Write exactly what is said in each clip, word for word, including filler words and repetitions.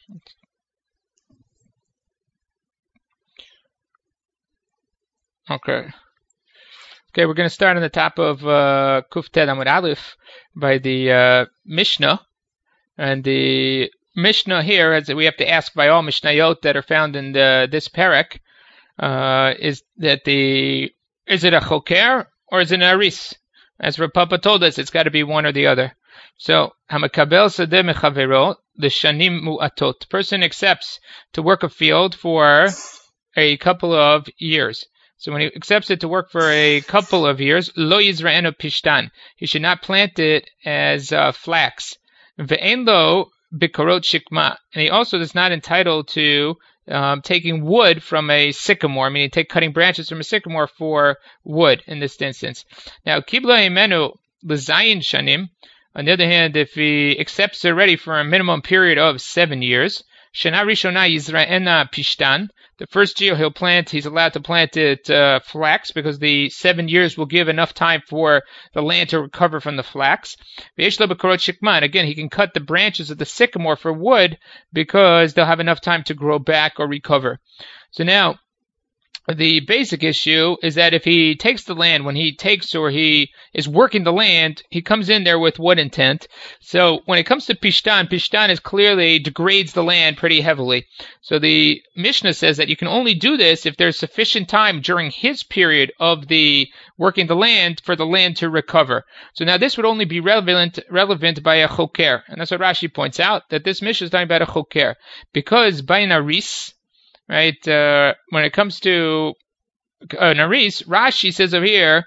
Okay. Okay, we're going to start on the top of uh, Kuf Ted Amud Aleph by the uh, Mishnah. And the Mishnah here, as we have to ask by all Mishnayot that are found in the, this parak, uh, is that the is it a choker or is it an aris? As Rav Papa told us, it's got to be one or the other. So, hamakabel sadeh mechavero, the shanim mu'atot. Person accepts to work a field for a couple of years. So when he accepts it to work for a couple of years, lo yizra'enu pishtan. He should not plant it as uh, flax. Ve'en lo bikorot shikma. And he also is not entitled to um, taking wood from a sycamore, meaning take cutting branches from a sycamore for wood in this instance. Now, kibla imenu l'zayin shanim. On the other hand, if he accepts already for a minimum period of seven years, shana rishona yizra'ena pishtan. The first year he'll plant, he's allowed to plant it uh, flax because the seven years will give enough time for the land to recover from the flax. And again, he can cut the branches of the sycamore for wood because they'll have enough time to grow back or recover. So now, the basic issue is that if he takes the land, when he takes or he is working the land, he comes in there with what intent? So when it comes to Pishtan, Pishtan is clearly degrades the land pretty heavily. So the Mishnah says that you can only do this if there's sufficient time during his period of the working the land for the land to recover. So now this would only be relevant relevant by a choker. And that's what Rashi points out, that this Mishnah is talking about a choker. Because by an aris, right, uh, when it comes to uh, Naris, Rashi says over here,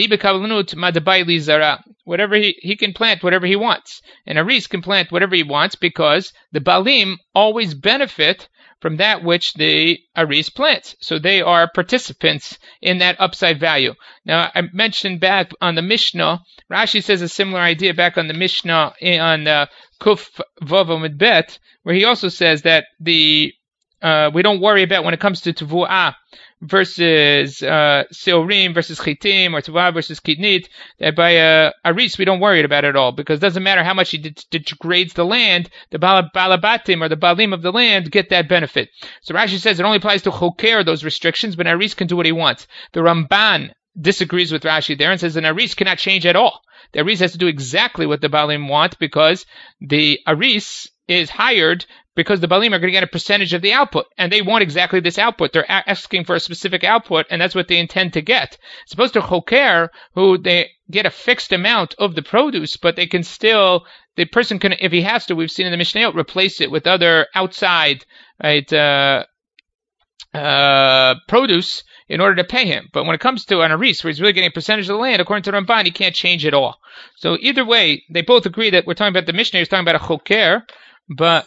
whatever he, he can plant whatever he wants. And Naris can plant whatever he wants because the Balim always benefit from that which the Aris plants. So they are participants in that upside value. Now, I mentioned back on the Mishnah, Rashi says a similar idea back on the Mishnah on uh, Kuf Vav Amud Bet, where he also says that the Uh, we don't worry about when it comes to Tevuah versus uh, Seorim versus Chitim or Tevuah versus Kidnit, that by uh, Aris we don't worry about it at all because it doesn't matter how much he de- degrades the land, the Balabatim or the Balim of the land get that benefit. So Rashi says it only applies to Choker, those restrictions, but Aris can do what he wants. The Ramban disagrees with Rashi there and says an Aris cannot change at all. The Aris has to do exactly what the Balim want because the Aris is hired because the Balim are going to get a percentage of the output, and they want exactly this output. They're a- asking for a specific output, and that's what they intend to get. As opposed to Choker, who they get a fixed amount of the produce, but they can still, the person can, if he has to, we've seen in the Mishnayot, replace it with other outside right, uh, uh, produce in order to pay him. But when it comes to an Aris, where he's really getting a percentage of the land, according to Ramban, he can't change it all. So either way, they both agree that we're talking about the Mishnah, he's talking about a Choker, but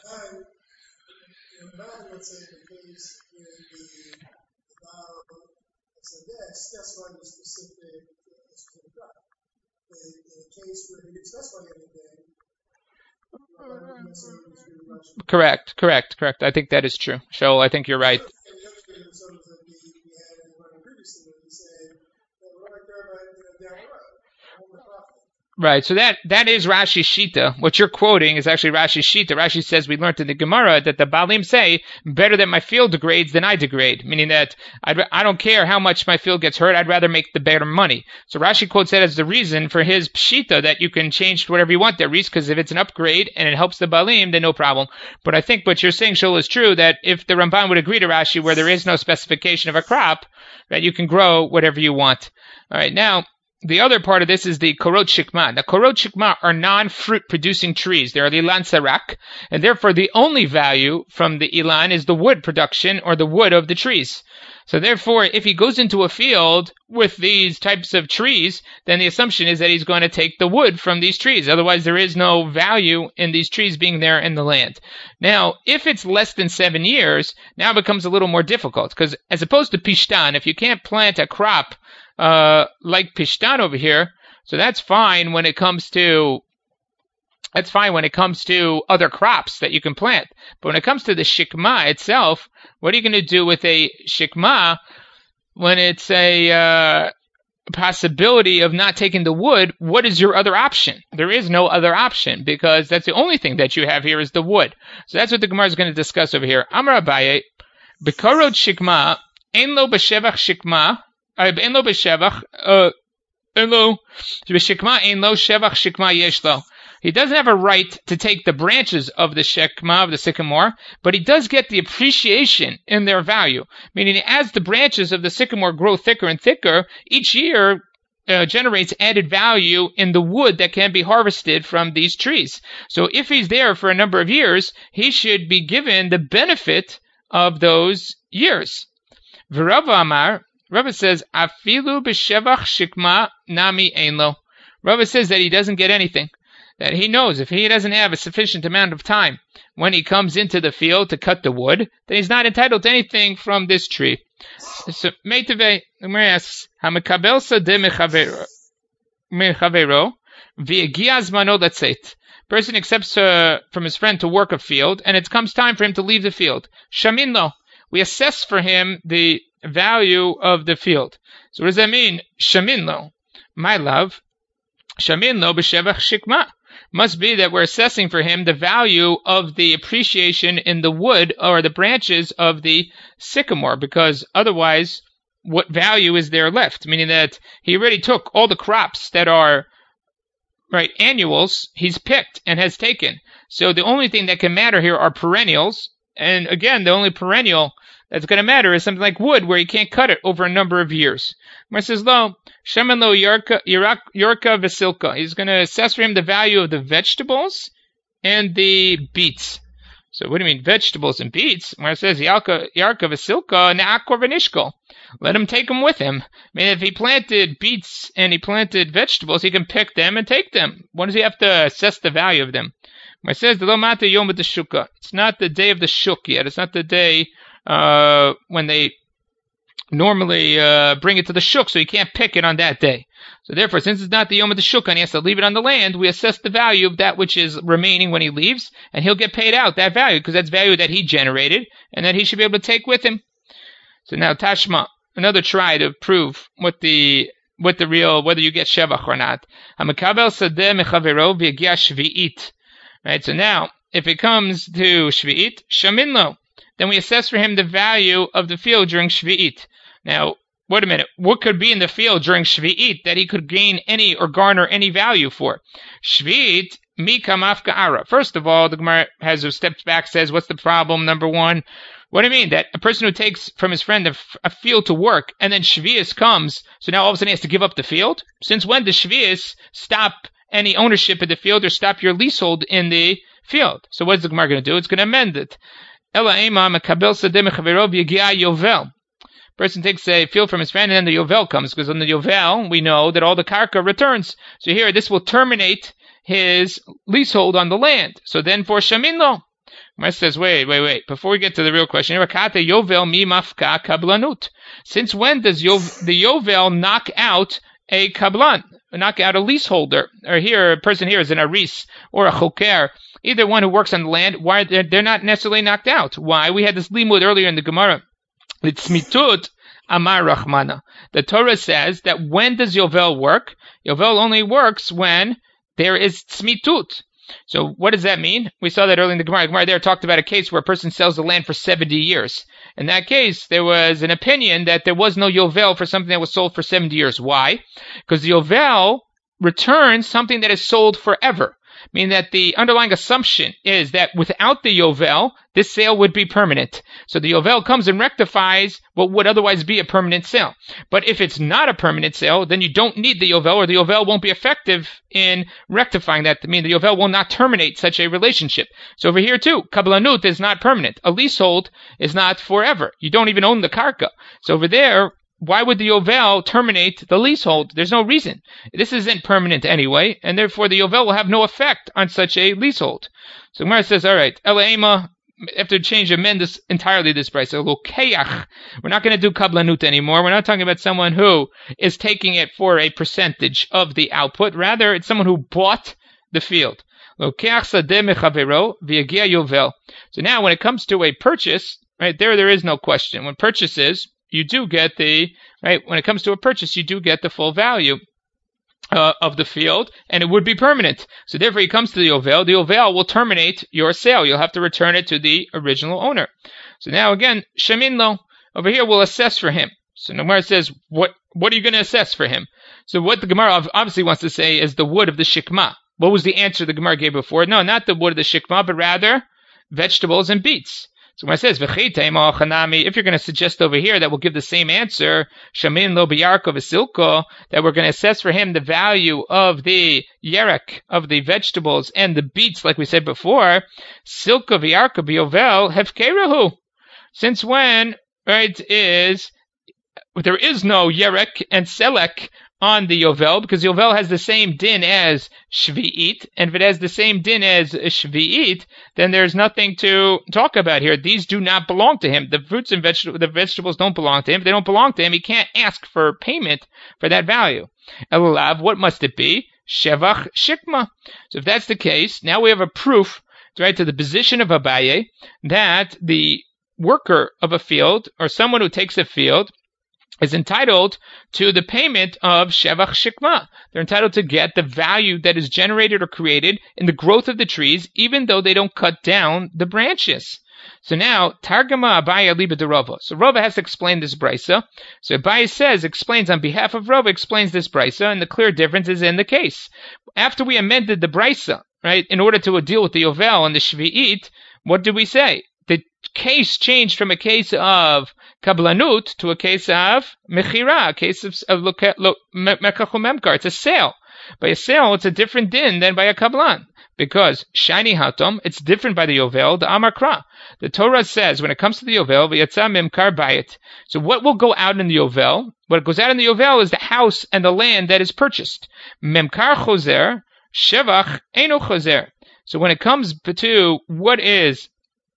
specify the specific, specific crop. In, in a case where he didn't specify anything, correct, correct, correct. I think that is true. So I think you're right. Right, so that, that is Rashi's Shita. What you're quoting is actually Rashi's Shita. Rashi says we learned in the Gemara that the Balim say, better that my field degrades than I degrade. Meaning that I'd, I don't care how much my field gets hurt, I'd rather make the better money. So Rashi quotes that as the reason for his Shita, that you can change to whatever you want there, because if it's an upgrade and it helps the Balim, then no problem. But I think what you're saying, Shul, is true, that if the Ramban would agree to Rashi where there is no specification of a crop, that you can grow whatever you want. Alright, now, the other part of this is the korot shikma. The korot shikma are non-fruit producing trees. They are the ilan sarak, and therefore the only value from the ilan is the wood production or the wood of the trees. So therefore, if he goes into a field with these types of trees, then the assumption is that he's going to take the wood from these trees. Otherwise, there is no value in these trees being there in the land. Now, if it's less than seven years, now it becomes a little more difficult, because as opposed to pishtan, if you can't plant a crop Uh, like Pishtan over here, so that's fine when it comes to that's fine when it comes to other crops that you can plant. But when it comes to the shikma itself, what are you going to do with a shikma when it's a uh, possibility of not taking the wood, what is your other option? There is no other option, because that's the only thing that you have here is the wood. So that's what the Gemara is going to discuss over here. Amar Abaye, Bekorot shikma, ein lo b'shevach shikma, ein lo b'shevach, uh, ein lo b'shikma, ein lo shevach shikma yesh lo. He doesn't have a right to take the branches of the shekma, of the sycamore, but he does get the appreciation in their value. Meaning, as the branches of the sycamore grow thicker and thicker, each year uh, generates added value in the wood that can be harvested from these trees. So if he's there for a number of years, he should be given the benefit of those years. V'Rava Amar, Rava says, Afilu b'shevach shikma nami ein lo. Rava says that he doesn't get anything. That he knows if he doesn't have a sufficient amount of time when he comes into the field to cut the wood, then he's not entitled to anything from this tree. So, Meitave, Gemara asks, Hamekabel sadeh mechavero v'yegia zmano letzeit. Person accepts uh, from his friend to work a field, and it comes time for him to leave the field. Shamin lo. We assess for him the value of the field. So what does that mean? Shamin lo. My love. Shamin lo b'shevach shikma. Must be that we're assessing for him the value of the appreciation in the wood or the branches of the sycamore, because otherwise, what value is there left? Meaning that he already took all the crops that are right annuals, he's picked and has taken. So the only thing that can matter here are perennials, and again, the only perennial that's going to matter is something like wood, where you can't cut it over a number of years. Mar says, lo, shemen lo yorka, yorka vesilka. He's going to assess for him the value of the vegetables and the beets. So what do you mean, vegetables and beets? Mar says, yarka, yarka vesilka ne'akor v'nishkol. Let him take them with him. I mean, if he planted beets and he planted vegetables, he can pick them and take them. When does he have to assess the value of them? Mar says, lo mata yom b'deshuka. It's not the day of the shuk yet. It's not the day Uh, when they normally uh, bring it to the shuk, so he can't pick it on that day. So therefore, since it's not the yom of the shuk and he has to leave it on the land, we assess the value of that which is remaining when he leaves, and he'll get paid out that value, because that's value that he generated and that he should be able to take with him. So now Tashma, another try to prove what the what the real, whether you get shevach or not. Hamakabel sadeh mechavero v'yagia shvi'it. Right. So now, if it comes to shvi'it, shamin lo. Then we assess for him the value of the field during Shvi'it. Now, wait a minute. What could be in the field during Shvi'it that he could gain any or garner any value for? Shvi'it, mika mafka ara. First of all, the Gemara has a steps back, says, what's the problem? Number one, what do you mean? That a person who takes from his friend a, a field to work, and then Shvi'is comes, so now all of a sudden he has to give up the field? Since when does Shvi'is stop any ownership of the field or stop your leasehold in the field? So what is the Gemara going to do? It's going to amend it. Person takes a field from his friend, and then the Yovel comes, because on the Yovel, we know that all the karka returns. So here, this will terminate his leasehold on the land. So then for Shamin lo. Mar says, wait, wait, wait. Before we get to the real question, since when does Yov, the Yovel knock out a kablan, knock out a leaseholder? Or here, a person here is an aris or a choker. Either one who works on the land, why they're, they're not necessarily knocked out. Why? We had this limud earlier in the Gemara. It's mitut amar rachmana. The Torah says that when does Yovel work? Yovel only works when there is tzmitut. So what does that mean? We saw that earlier in the Gemara. The Gemara there talked about a case where a person sells the land for seventy years. In that case, there was an opinion that there was no Yovel for something that was sold for seventy years. Why? Because the Yovel returns something that is sold forever. Meaning that the underlying assumption is that without the Yovel, this sale would be permanent. So the Yovel comes and rectifies what would otherwise be a permanent sale. But if it's not a permanent sale, then you don't need the Yovel, or the Yovel won't be effective in rectifying that. I mean, the Yovel will not terminate such a relationship. So over here too, Kabbalanut is not permanent. A leasehold is not forever. You don't even own the karka. So over there, why would the Yovel terminate the leasehold? There's no reason. This isn't permanent anyway, and therefore the Yovel will have no effect on such a leasehold. So Gemara says, all right, Elaima, have to change, amend this entirely, this price. So Lokeach, we're not going to do Kablanut anymore. We're not talking about someone who is taking it for a percentage of the output. Rather, it's someone who bought the field. Lokeach sadeh mechavero v'yagia Yovel. So now when it comes to a purchase, right, there there is no question. When purchases, you do get the, right, when it comes to a purchase, you do get the full value uh, of the field, and it would be permanent. So therefore, he comes to the Yovel. The Yovel will terminate your sale. You'll have to return it to the original owner. So now again, Shamin Lo, over here, we'll assess for him. So the Gemara says, what, what are you going to assess for him? So what the Gemara obviously wants to say is the wood of the shikma. What was the answer the Gemara gave before? No, not the wood of the shikma, but rather vegetables and beets. So when it says, if you're going to suggest over here that we'll give the same answer, Shamin Lo B'Yarko V'Silko, that we're going to assess for him the value of the yerek, of the vegetables, and the beets, like we said before, Silko V'Yarko B'Yovel Hefkerahu. Since when, right, is, there is no yerek and selek on the Yovel, because Yovel has the same din as Shvi'it, and if it has the same din as Shvi'it, then there's nothing to talk about here. These do not belong to him. The fruits and vegetables, the vegetables don't belong to him. If they don't belong to him, he can't ask for payment for that value. Elav, what must it be? Shevach Shikma. So if that's the case, now we have a proof, right, to the position of Abaye, that the worker of a field, or someone who takes a field, is entitled to the payment of Shevach Shikma. They're entitled to get the value that is generated or created in the growth of the trees, even though they don't cut down the branches. So now, Targama Abaye Liba de Rava. So Rava has to explain this brisa. So Abaye says, explains on behalf of Rava, explains this brisa, and the clear difference is in the case. After we amended the brisa, right, in order to deal with the Yovel and the Shvi'it, what did we say? The case changed from a case of kablanut to a case of mechira, a case of, of mekach memkar. It's a sale. By a sale, it's a different din than by a kablan. Because shiny hatom, it's different by the Yovel, the Amakra. The Torah says, when it comes to the Yovel, v'yatza memkar bayit. So what will go out in the Yovel? What goes out in the Yovel is the house and the land that is purchased. Memkar chozer, shevach eno chozer. So when it comes to what is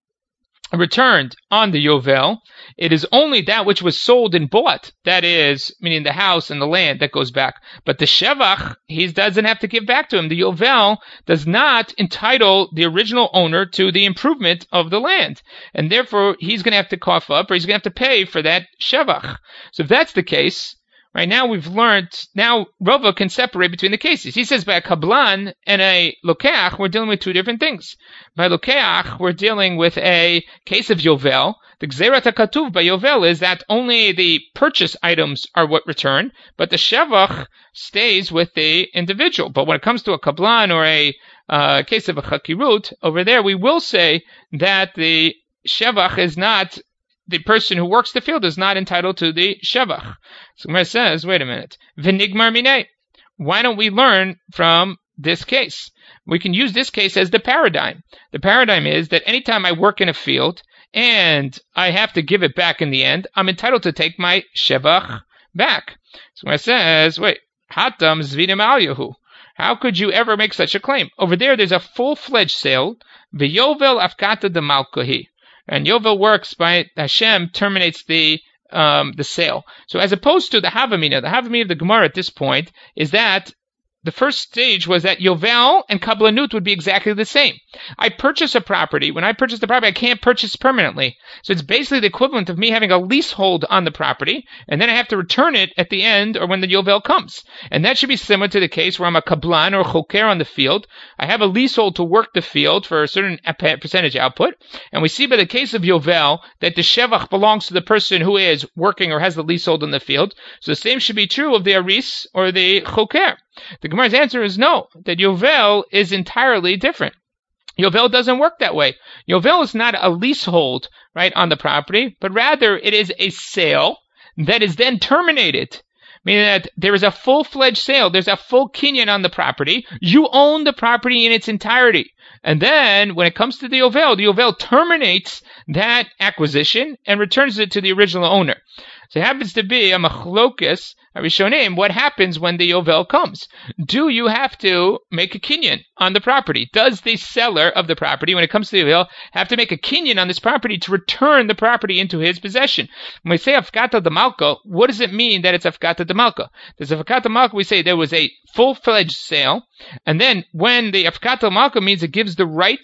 returned on the Yovel, it is only that which was sold and bought, that is, meaning the house and the land, that goes back. But the Shevach, he doesn't have to give back to him. The Yovel does not entitle the original owner to the improvement of the land. And therefore, he's going to have to cough up, or he's going to have to pay for that Shevach. So if that's the case, right now we've learned, now Rava can separate between the cases. He says by a kablan and a lokeach, we're dealing with two different things. By lokeach, we're dealing with a case of Yovel. The gzerat hakatuv by Yovel is that only the purchase items are what return, but the shevach stays with the individual. But when it comes to a kablan or a uh, case of a chakirut, over there we will say that the shevach is not, the person who works the field is not entitled to the shevach. So Gemara says, wait a minute, v'nigmar minei. Why don't we learn from this case? We can use this case as the paradigm. The paradigm is that anytime I work in a field and I have to give it back in the end, I'm entitled to take my shevach back. So Gemara says, wait, hatam zvidim al yahu. How could you ever make such a claim? Over there, there's a full-fledged sale. V'yovel afkata de malkahi. And Yovel works by Hashem terminates the um, the sale. So as opposed to the Havamina, the Havamina of the Gemara at this point is that the first stage was that Yovel and Kablanut would be exactly the same. I purchase a property. When I purchase the property, I can't purchase permanently. So it's basically the equivalent of me having a leasehold on the property, and then I have to return it at the end or when the Yovel comes. And that should be similar to the case where I'm a Kablan or Choker on the field. I have a leasehold to work the field for a certain percentage output. And we see by the case of Yovel that the Shevach belongs to the person who is working or has the leasehold in the field. So the same should be true of the Aris or the Choker. The Gemara's answer is no, that Yovel is entirely different. Yovel doesn't work that way. Yovel is not a leasehold, right, on the property, but rather it is a sale that is then terminated. Meaning that there is a full-fledged sale, there's a full kinyan on the property, you own the property in its entirety. And then, when it comes to the Yovel, the Yovel terminates that acquisition and returns it to the original owner. So it happens to be a machlokas, a rishonim, what happens when the Yovel comes? Do you have to make a kinyan on the property? Does the seller of the property, when it comes to the Yovel, have to make a kinyan on this property to return the property into his possession? When we say afkata de malka, what does it mean that it's afkata de malka? There's afkata de malka, we say there was a full-fledged sale, and then when the afkata de malka means it gives the right,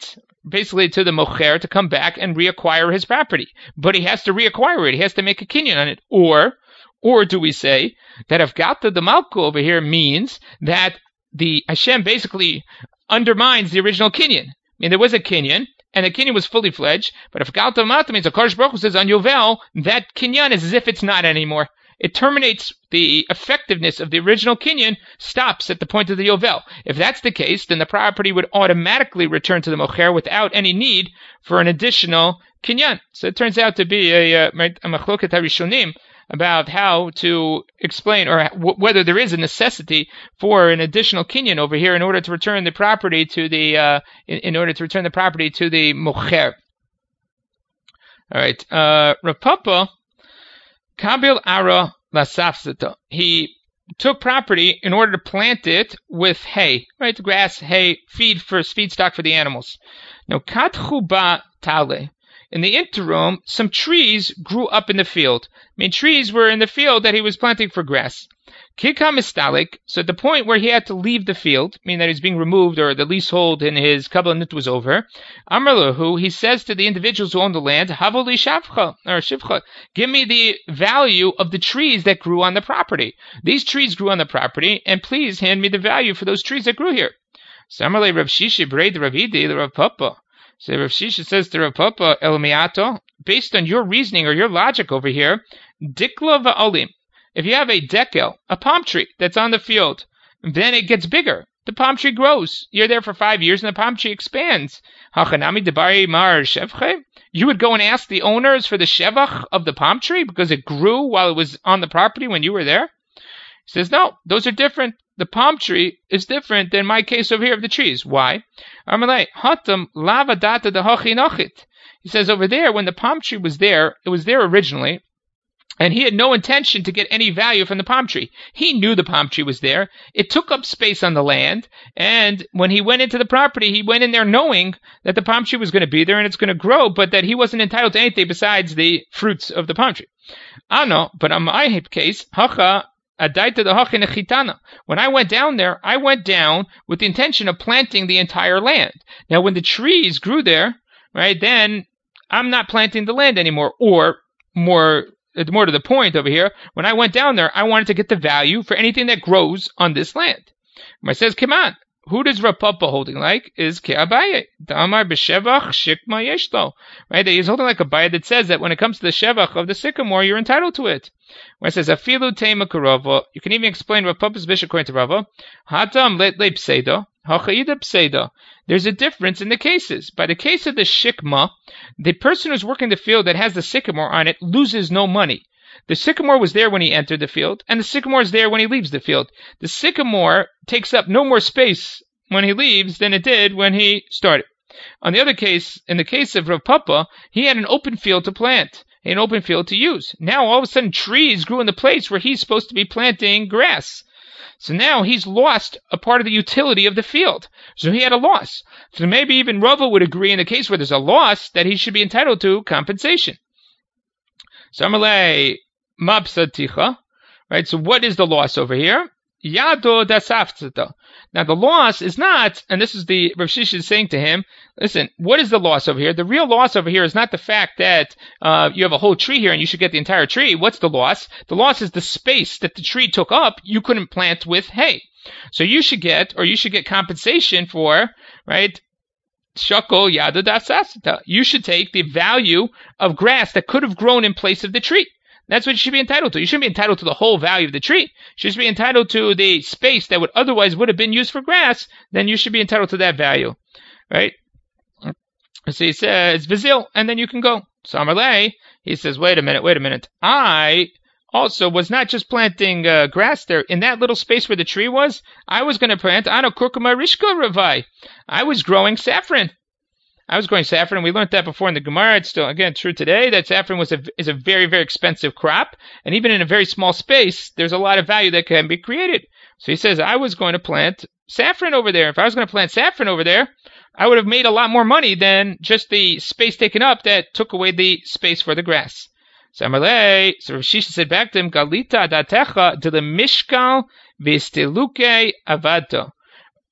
basically to the mocher to come back and reacquire his property. But he has to reacquire it. He has to make a kinyan on it. Or, or do we say that Afgata the Malku over here means that the Hashem basically undermines the original kinyan? I mean, there was a kinyan, and the kinyan was fully fledged, but Afgata Mata means the Kodesh Baruch Hu says on Yovel, that kinyan is as if it's not anymore. It terminates the effectiveness of the original kinyan, stops at the point of the Yovel. If that's the case, then the property would automatically return to the mocher without any need for an additional kinyan. So it turns out to be a, a, a machloket harishonim about how to explain, or w- whether there is a necessity for an additional kinyan over here in order to return the property to the uh, in, in order to return the property to the mocher. All right, uh, Rav Papa Kabil Ara Lasafzata. He took property in order to plant it with hay, right? Grass, hay, feed for feedstock for the animals. Now, Katchuba Tale. In the interim, some trees grew up in the field. I mean, trees were in the field that he was planting for grass. Kikam Istalik, so at the point where he had to leave the field, meaning that he's being removed or the leasehold in his Kabbalah was over, Amarlahu, he says to the individuals who own the land, Havoli Shavcha, or Shivcha, give me the value of the trees that grew on the property. These trees grew on the property, and please hand me the value for those trees that grew here. Samarle Rav Shishi Braid Ravidi, the Rav Papa. So Rav Shisha says to Rav Papa, El Miato, based on your reasoning or your logic over here, Dikla Va'olim. If you have a dekel, a palm tree that's on the field, then it gets bigger. The palm tree grows. You're there for five years and the palm tree expands. Hachanami debari mar shevche. You would go and ask the owners for the shevach of the palm tree because it grew while it was on the property when you were there? He says, no, those are different. The palm tree is different than my case over here of the trees. Why? Amalei, hatam lava data de hachinochit. He says over there, when the palm tree was there, it was there originally, and he had no intention to get any value from the palm tree. He knew the palm tree was there. It took up space on the land, and when he went into the property, he went in there knowing that the palm tree was going to be there and it's going to grow, but that he wasn't entitled to anything besides the fruits of the palm tree. Ah, no, but on my case, hacha adaita the hacha nechitana. When I went down there, I went down with the intention of planting the entire land. Now, when the trees grew there, right, then I'm not planting the land anymore, or more more to the point over here, when I went down there, I wanted to get the value for anything that grows on this land. When it says, come on, who does Rav Papa holding like? Is Ke'abaye. Damar b'shevach shikma yeshlo. Right? He's holding like a Abaye that says that when it comes to the shevach of the sycamore, you're entitled to it. When it says, afilu tema karava, you can even explain Rav Papa's bishop according to Rava. Hatam let le pseido. Hachayida pseido. There's a difference in the cases. By the case of the shikma, the person who's working the field that has the sycamore on it loses no money. The sycamore was there when he entered the field, and the sycamore is there when he leaves the field. The sycamore takes up no more space when he leaves than it did when he started. On the other case, in the case of Rav Papa, he had an open field to plant, an open field to use. Now all of a sudden trees grew in the place where he's supposed to be planting grass. So now he's lost a part of the utility of the field. So he had a loss. So maybe even Rava would agree in the case where there's a loss that he should be entitled to compensation. Samalei mabsaticha. Right, so what is the loss over here? Yado dasaftzata. Now the loss is not, and this is the Rav Shisha is saying to him, listen, what is the loss over here? The real loss over here is not the fact that uh, you have a whole tree here and you should get the entire tree. What's the loss? The loss is the space that the tree took up. You couldn't plant with hay. So you should get, or you should get compensation for, right, shakol yado dasaftzata. You should take the value of grass that could have grown in place of the tree. That's what you should be entitled to. You shouldn't be entitled to the whole value of the tree. You should be entitled to the space that would otherwise would have been used for grass. Then you should be entitled to that value, right? So he says vizil, and then you can go. So Amalei, he says, wait a minute, wait a minute. I also was not just planting uh, grass there in that little space where the tree was. I was going to plant ano kurkuma rishka ravai. I was growing saffron. I was growing saffron, and we learned that before in the Gemara. It's still, again, true today, that saffron was a, is a very, very expensive crop, and even in a very small space, there's a lot of value that can be created. So he says, I was going to plant saffron over there. If I was going to plant saffron over there, I would have made a lot more money than just the space taken up that took away the space for the grass. So Amalei, so Rav Shisha said back to him, Galita datecha de the mishkal v'stiluke avato.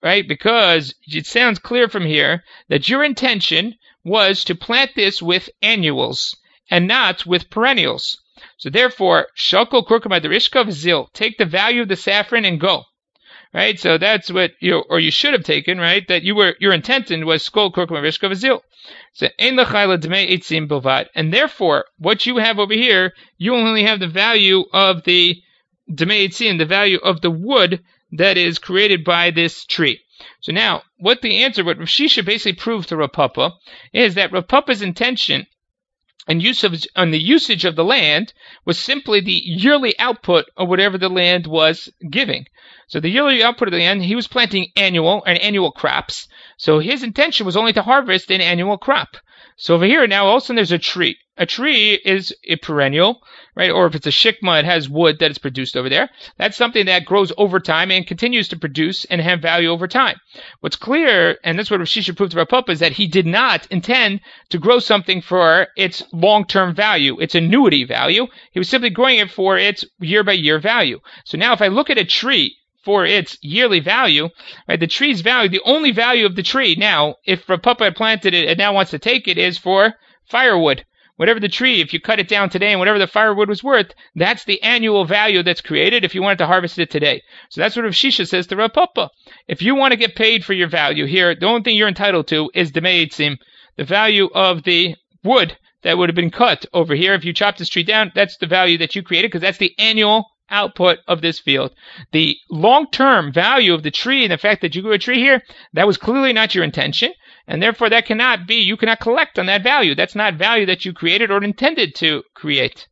right? Because it sounds clear from here that your intention was to plant this with annuals and not with perennials. So therefore, shakol kurkuma derishka v'zil, take the value of the saffron and go. Right? So that's what you, or you should have taken, right? That you were, your intention was skol kurkuma derishka v'zil. So ein l'chayla dmei eitzim bilvad. And therefore, what you have over here, you only have the value of the dmei eitzim, the value of the wood that is created by this tree. So now, what the answer, what Rav Shisha basically proved to Rav Papa, is that Rav Papa's intention and use of, on the usage of the land was simply the yearly output of whatever the land was giving. So the yearly output of the land, he was planting annual and annual crops. So his intention was only to harvest an annual crop. So over here now, all of a sudden there's a tree. A tree is a perennial, right? Or if it's a shikma, it has wood that is produced over there. That's something that grows over time and continues to produce and have value over time. What's clear, and that's what Rav Shisha proved to Rav Papa, is that he did not intend to grow something for its long-term value, its annuity value. He was simply growing it for its year-by-year value. So now if I look at a tree for its yearly value, right, the tree's value, the only value of the tree now, if Rav Papa had planted it and now wants to take it, is for firewood. Whatever the tree, if you cut it down today and whatever the firewood was worth, that's the annual value that's created if you wanted to harvest it today. So that's what Rav Shisha says to Rav Papa. If you want to get paid for your value here, the only thing you're entitled to is dmei eitzim, the value of the wood that would have been cut over here. If you chop this tree down, that's the value that you created because that's the annual output of this field. The long-term value of the tree and the fact that you grew a tree here, that was clearly not your intention. And therefore, that cannot be, you cannot collect on that value. That's not value that you created or intended to create.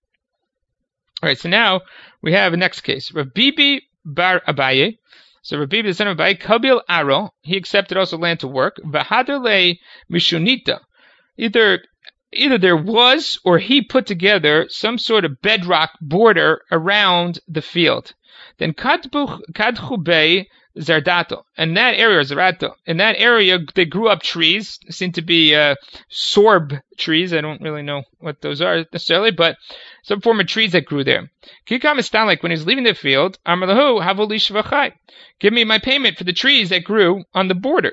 All right, so now we have a next case. Rav Bibi bar Abaye. So Rav Bibi, the son of Abaye, Kabil Aro, he accepted also land to work. V'hader le mishunita. Either, either there was or he put together some sort of bedrock border around the field. Then kadchu bei Zardato. In that area, Zarato, in that area, they grew up trees, seem to be uh, sorb trees. I don't really know what those are necessarily, but some form of trees that grew there. Kikam Istanlik, when he was leaving the field, Amalahu, Havoli Shvachai. Give me my payment for the trees that grew on the border.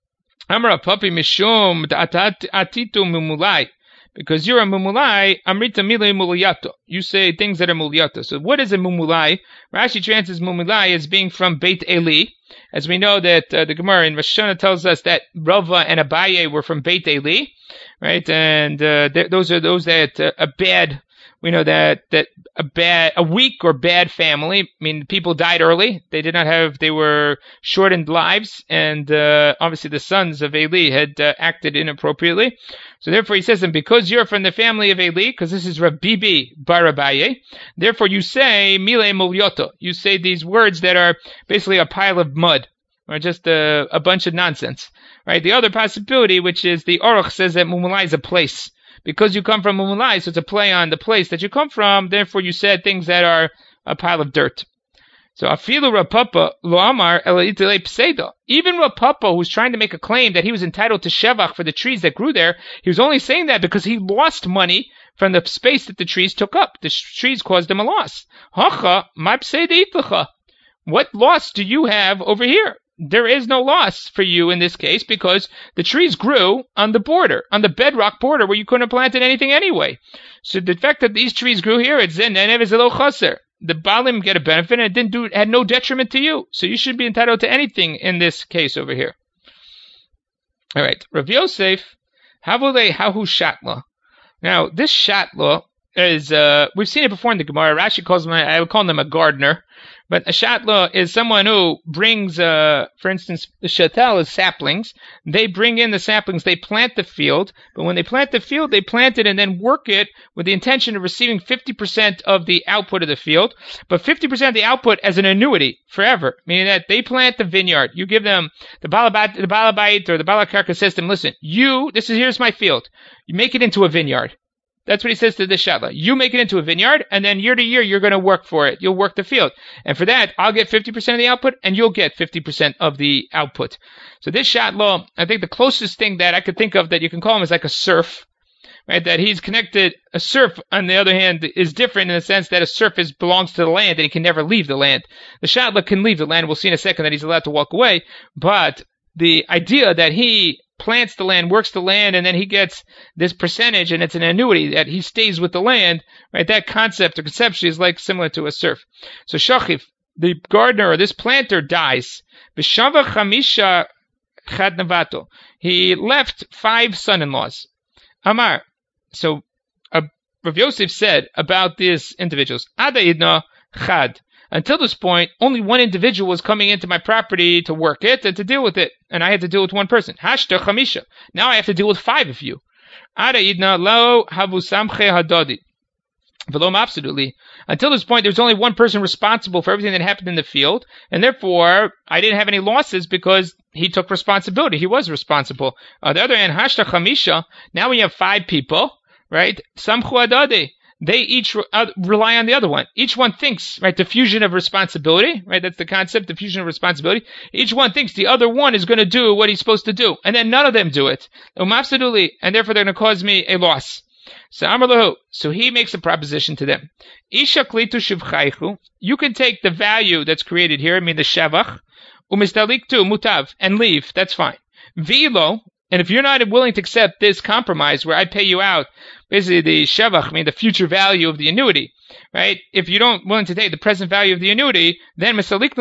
Amra Papi Mishum Atitu Mumulai. Because you're a mumulai, amrita mile mulayato. You say things that are mulayato. So what is a mumulai? Rashi translates mumulai as being from Beit Eli. As we know that uh, the Gemara in Rosh Hashanah tells us that Rava and Abaye were from Beit Eli, right? And uh, th- those are those that uh, a bad, we know that that a bad, a weak or bad family. I mean, people died early. They did not have, they were shortened lives, and uh, obviously the sons of Eli had uh, acted inappropriately. So therefore he says, and because you're from the family of Eli, because this is Rav Bibi bar Abaye, therefore you say mile mulyoto. You say these words that are basically a pile of mud, or just a, a bunch of nonsense, right? The other possibility, which is the Aruch says that Mumulai is a place. Because you come from Mumulai, so it's a play on the place that you come from, therefore you said things that are a pile of dirt. So afilu Rav Papa lo amar ela itilei pseida. Even Rav Papa, who was trying to make a claim that he was entitled to shevach for the trees that grew there, he was only saying that because he lost money from the space that the trees took up. The trees caused him a loss. Hacha my pseida itlacha. What loss do you have over here? There is no loss for you in this case because the trees grew on the border, on the bedrock border where you couldn't have planted anything anyway. So the fact that these trees grew here, it's zen and it's a little chaser. The Balim get a benefit and it didn't do, had no detriment to you. So you should be entitled to anything in this case over here. All right. Rav Yosef, Havole Hahu Shatla. Now, this Shatla is, uh, we've seen it before in the Gemara. Rashi calls him, I would call him a gardener. But a shatla is someone who brings, uh, for instance, the shatel is saplings. They bring in the saplings, they plant the field, but when they plant the field, they plant it and then work it with the intention of receiving fifty percent of the output of the field, but fifty percent of the output as an annuity forever, meaning that they plant the vineyard. You give them, the balabait, the balabait or the balakarka says to them, listen, you, this is, here's my field. You make it into a vineyard. That's what he says to the shatla. You make it into a vineyard, and then year to year, you're going to work for it. You'll work the field. And for that, I'll get fifty percent of the output, and you'll get fifty percent of the output. So this shatla, I think the closest thing that I could think of that you can call him is like a serf, right? That he's connected. A serf, on the other hand, is different in the sense that a serf is, belongs to the land and he can never leave the land. The Shatla can leave the land. We'll see in a second that he's allowed to walk away. But the idea that he plants the land, works the land, and then he gets this percentage, and it's an annuity that he stays with the land, right? That concept or conceptually is like similar to a serf. So Shachif, the gardener or this planter, dies. B'shava chamisha chad navato. He left five son-in-laws. Amar. So uh, Rav Yosef said about these individuals, Ada idna chad. Until this point, only one individual was coming into my property to work it and to deal with it, and I had to deal with one person. Hashta chamisha. Now I have to deal with five of you. Ada idna lo havu samche hadodi. Absolutely. Until this point, there was only one person responsible for everything that happened in the field, and therefore I didn't have any losses because he took responsibility. He was responsible. On the other hand, hashta chamisha. Now we have five people, right? Samchu adade. They each re- uh, rely on the other one. Each one thinks, right, the fusion of responsibility, right? That's the concept, the fusion of responsibility. Each one thinks the other one is going to do what he's supposed to do, and then none of them do it. Umafsaduli, and therefore they're going to cause me a loss. So Amar so he makes a proposition to them. Isha klitu shivchaychu. You can take the value that's created here, I mean the shavach, umistaliktu mutav, and leave. That's fine. Vilo. And if you're not willing to accept this compromise where I pay you out, basically the shevach, I mean the future value of the annuity, right? If you don't willing to take the present value of the annuity, then I'm going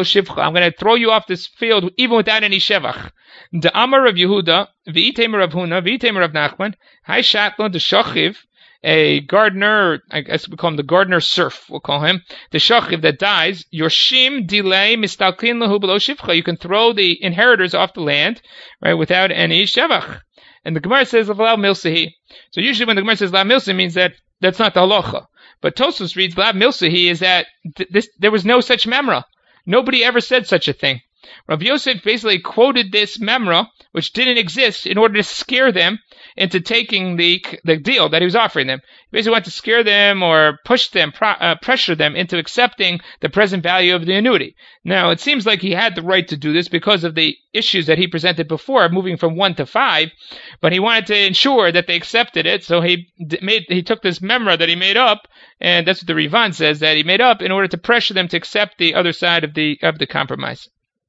to throw you off this field even without any shevach. The Amar of Yehuda, v'itemer of Huna, v'itemer of Nachman, hai shatlon the shachiv, a gardener, I guess we call him the gardener serf, we'll call him, the shachiv that dies, yoshim delay mistalkin lahu below shivcha. You can throw the inheritors off the land, right, without any shevach. And the Gemara says, Lav milsahi. So usually when the Gemara says Lav milsahi, means that that's not the halacha. But Tosfos reads Lav milsahi is that th- this, there was no such memra. Nobody ever said such a thing. Rav Yosef basically quoted this memra, which didn't exist, in order to scare them into taking the the deal that he was offering them. He basically wanted to scare them or push them, pro, uh, pressure them into accepting the present value of the annuity. Now, it seems like he had the right to do this because of the issues that he presented before, moving from one to five, but he wanted to ensure that they accepted it, so he made he took this memra that he made up, and that's what the Rivan says, that he made up in order to pressure them to accept the other side of the of the compromise.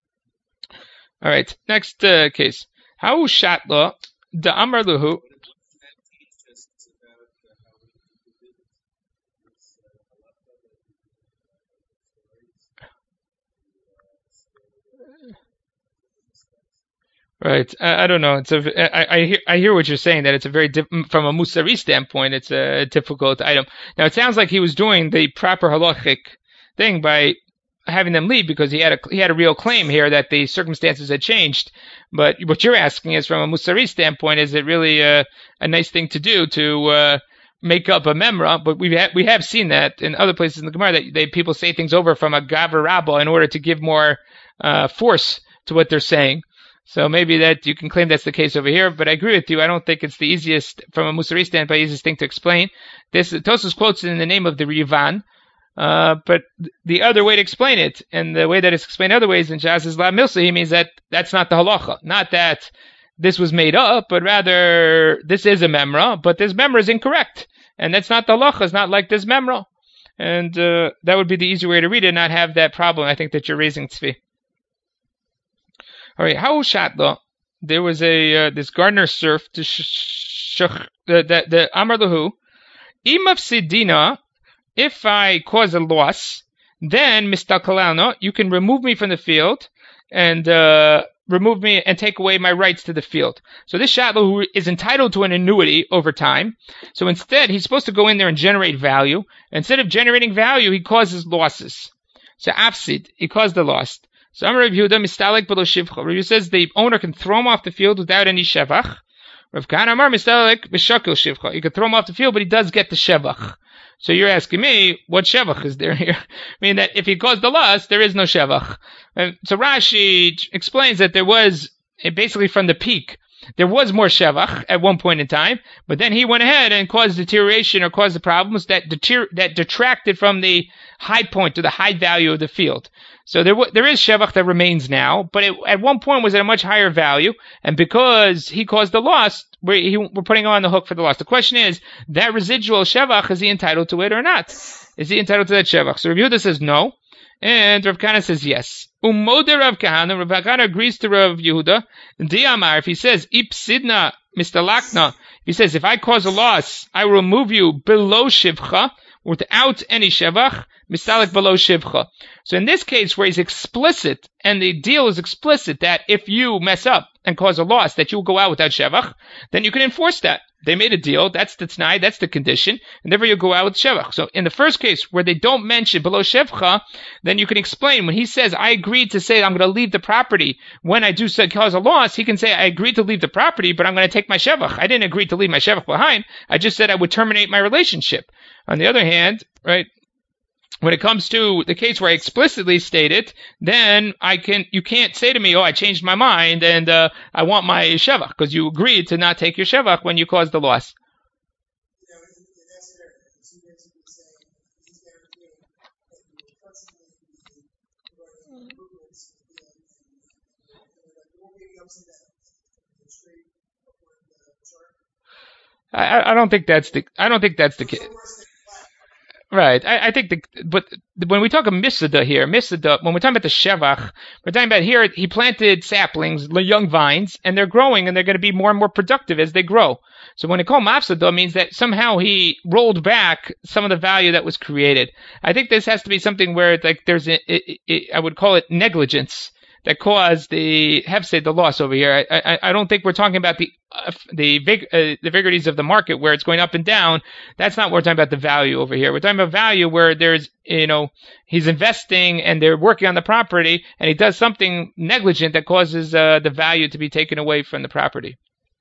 All right, next uh, case. How shatla the Amar Luhu. Right, I, I don't know. It's a. I, I hear. I hear what you're saying. That it's a very diff, from a Musari standpoint, it's a difficult item. Now, it sounds like he was doing the proper halachic thing by having them leave because he had a he had a real claim here that the circumstances had changed. But what you're asking is from a Musari standpoint, is it really a, a nice thing to do to uh, make up a memra? But we ha- we have seen that in other places in the Gemara that they people say things over from a gaver rabba in order to give more uh, force to what they're saying. So maybe that you can claim that's the case over here, but I agree with you. I don't think it's the easiest from a Musari standpoint, easiest thing to explain. This Tosfos quotes it in the name of the Rivan. Uh, but the other way to explain it, and the way that it's explained other ways in Shas is La Milsa, he means that that's not the halacha. Not that this was made up, but rather this is a memra, but this memra is incorrect. And that's not the halacha, it's not like this memra. And uh, that would be the easy way to read it and not have that problem, I think, that you're raising, Tzvi. All right, how shatla? There was a uh, this gardener serf to sh- sh- the the, the Amar Lahu, Imav Sidina. If I cause a loss, then mistakalano, you can remove me from the field and uh, remove me and take away my rights to the field. So this shatla who is entitled to an annuity over time. So instead, he's supposed to go in there and generate value. Instead of generating value, he causes losses. So afsid, he caused the loss. So Amar Rav Yehuda mistalek below shivcha. Rav Yehuda says the owner can throw him off the field without any shevach. Rav Kahana Amar mistalek b'shakil shivcha. You can throw him off the field, but he does get the shevach. So you're asking me, what shevach is there here? I mean that if he caused the loss, there is no shevach. And so Rashi explains that there was, basically from the peak, there was more shevach at one point in time, but then he went ahead and caused deterioration or caused the problems that deter- that detracted from the high point or the high value of the field. So there w- there is shevach that remains now, but it at one point was at a much higher value, and because he caused the loss, we're, he, we're putting him on the hook for the loss. The question is, that residual shevach, is he entitled to it or not? Is he entitled to that shevach? So Rav Yehuda says no, and Rav Kahana says yes. Umoder Rav Kahana, Rav Kahana agrees to Rav Yehuda. Diamar, if he says ipsidna mistalakna, if he says if I cause a loss, I will remove you below shivcha, without any shevach, mistalek below shivcha. So in this case where he's explicit, and the deal is explicit that if you mess up and cause a loss, that you'll go out without shevach, then you can enforce that. They made a deal, that's the t'nai, that's the condition, and therefore you go out with shevach. So in the first case, where they don't mention below shevcha, then you can explain, when he says, I agreed to say I'm going to leave the property when I do say, cause a loss, he can say, I agreed to leave the property, but I'm going to take my shevach. I didn't agree to leave my shevach behind, I just said I would terminate my relationship. On the other hand, right, when it comes to the case where I explicitly state it, then I can, you can't say to me, oh, I changed my mind and uh, I want my shevach, because you agreed to not take your shevach when you caused the loss. You know, that's fair. So you basically saying he's guaranteeing that you will constantly be providing improvements and you won't be ups and downs. Straight upward chart. I, I don't think that's the, I don't think that's the case. Right. I, I think the, but when we talk of Misada here, Misada, when we're talking about the Shevach, we're talking about here, he planted saplings, young vines, and they're growing, and they're going to be more and more productive as they grow. So when they call Mafsada, it means that somehow he rolled back some of the value that was created. I think this has to be something where, like, there's, a, it, it, I would call it negligence that caused the hefsed, the loss over here. I, I, I don't think we're talking about the uh, the vig, uh, the vagaries of the market where it's going up and down. That's not what we're talking about, the value over here. We're talking about value where there's, you know, he's investing and they're working on the property, and he does something negligent that causes uh, the value to be taken away from the property.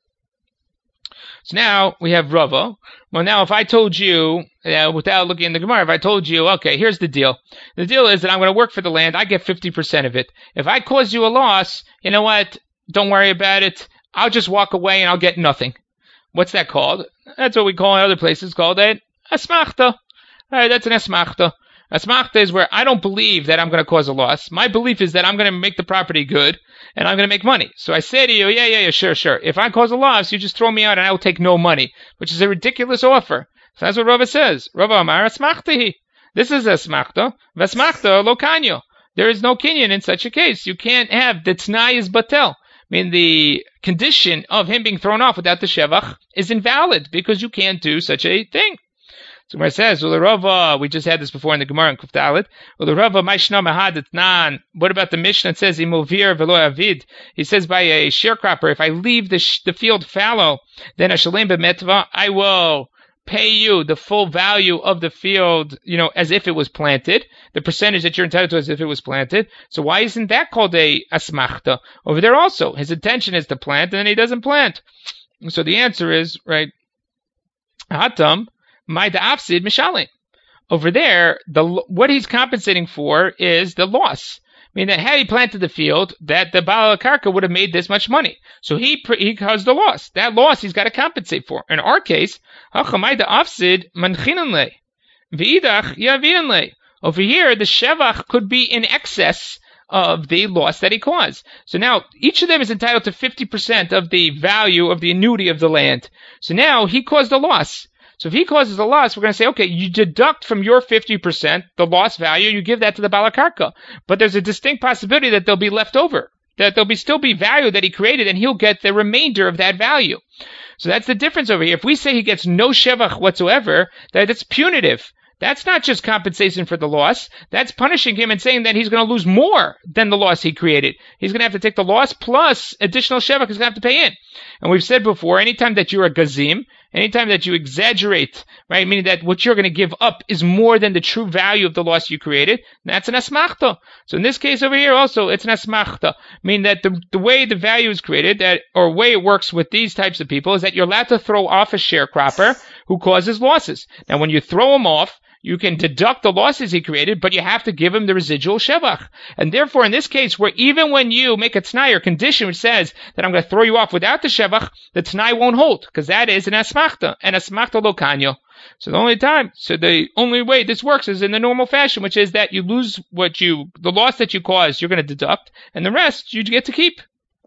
So now we have Rava. Well, now if I told you, uh, without looking in the Gemara, if I told you, okay, here's the deal. The deal is that I'm going to work for the land. I get fifty percent of it. If I cause you a loss, you know what? Don't worry about it. I'll just walk away and I'll get nothing. What's that called? That's what we call in other places called a asmachta. All right, that's an asmachta. Asmachta is where I don't believe that I'm going to cause a loss. My belief is that I'm going to make the property good and I'm going to make money. So I say to you, yeah, yeah, yeah, sure, sure. If I cause a loss, you just throw me out and I will take no money, which is a ridiculous offer. So that's what Rava says. Rava Amar asmachtahi. This is asmachta. Vasmachta lo kanyo. There is no kinyan in such a case. You can't have the t'nai is batel. I mean, the condition of him being thrown off without the shevach is invalid because you can't do such a thing. So Gemara says, well, the Rava, we just had this before in the Gemara in Kuf Dalet. Well, the Rava, Maishna Mahad Nan. What about the Mishnah that says, Imovir velo avid? He says, by a sharecropper, if I leave the, sh- the field fallow, then a shalem b'metva, I will pay you the full value of the field, you know, as if it was planted, the percentage that you're entitled to as if it was planted. So why isn't that called a asmachta? Over there also, his intention is to plant, and then he doesn't plant. So the answer is, right, Hatam, my da'afsid mishalim. Over there, the what he's compensating for is the loss. I mean, that had he planted the field, that the Baal Karka would have made this much money. So he he caused the loss. That loss he's got to compensate for. In our case, over here, the shevach could be in excess of the loss that he caused. So now, each of them is entitled to fifty percent of the value of the annuity of the land. So now, he caused a loss. So if he causes a loss, we're going to say, okay, you deduct from your fifty percent the loss value, you give that to the Balakarka. But there's a distinct possibility that they'll be left over, that there'll be still be value that he created, and he'll get the remainder of that value. So that's the difference over here. If we say he gets no shevach whatsoever, that it's punitive. That's not just compensation for the loss. That's punishing him and saying that he's going to lose more than the loss he created. He's going to have to take the loss plus additional shevach he's going to have to pay in. And we've said before, anytime that you're a gazim, anytime that you exaggerate, right, meaning that what you're going to give up is more than the true value of the loss you created, that's an asmachta. So in this case over here also, it's an asmachta, meaning that the, the way the value is created, that or way it works with these types of people, is that you're allowed to throw off a sharecropper who causes losses. Now when you throw him off, you can deduct the losses he created, but you have to give him the residual shevach. And therefore, in this case, where even when you make a t'nai or condition which says that I'm going to throw you off without the shevach, the t'nai won't hold, because that is an asmachta, and asmachta lo kanyo. So the only time, so the only way this works is in the normal fashion, which is that you lose what you, the loss that you caused, you're going to deduct, and the rest you get to keep.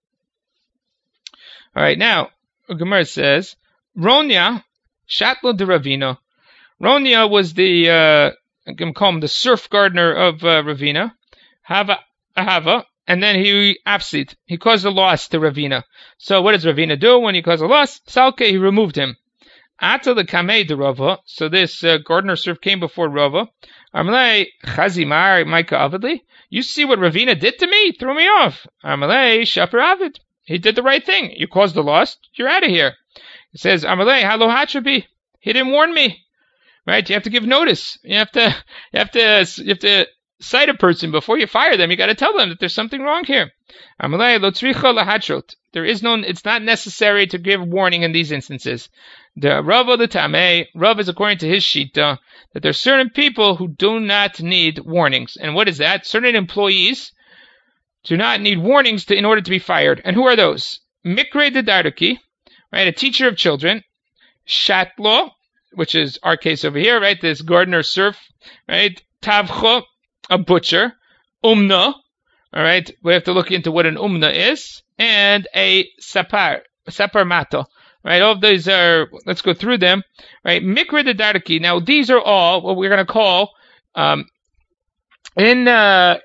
All right, now, Gemara says, Ronya, Shatlo de Ravina. Ronya was the, uh, I'm going to call him the surf gardener of uh, Ravina. Hava, Ahava, and then he apsid. He caused a loss to Ravina. So what does Ravina do when he caused a loss? Salke, he removed him. Ata the Kamei de Rava. So this uh, gardener surf came before Rava. Amalei Chazimar Maika Avidli. You see what Ravina did to me? Threw me off. Amalei Shaper Avid. He did the right thing. You caused the loss. You're out of here. It says, Amalei Halo Hatrabi. He didn't warn me. Right? You have to give notice. You have to, you have to, you have to cite a person before you fire them. You got to tell them that there's something wrong here. Amalei Lo Tzricha Lahatrot. There is no, it's not necessary to give warning in these instances. The Rav the Tameh, Rav is according to his shita, that there are certain people who do not need warnings. And what is that? Certain employees do not need warnings to, in order to be fired. And who are those? Mikre de Darduki, right, a teacher of children. Shatlo, which is our case over here, right, this gardener serf, right, Tavcho, a butcher. Umna, all right, we have to look into what an umna is. And a sapar, sapar mato. Right, all of these are, let's go through them. Right, Mikra de Darduki. Now, these are all what we're going to call, um, in, uh,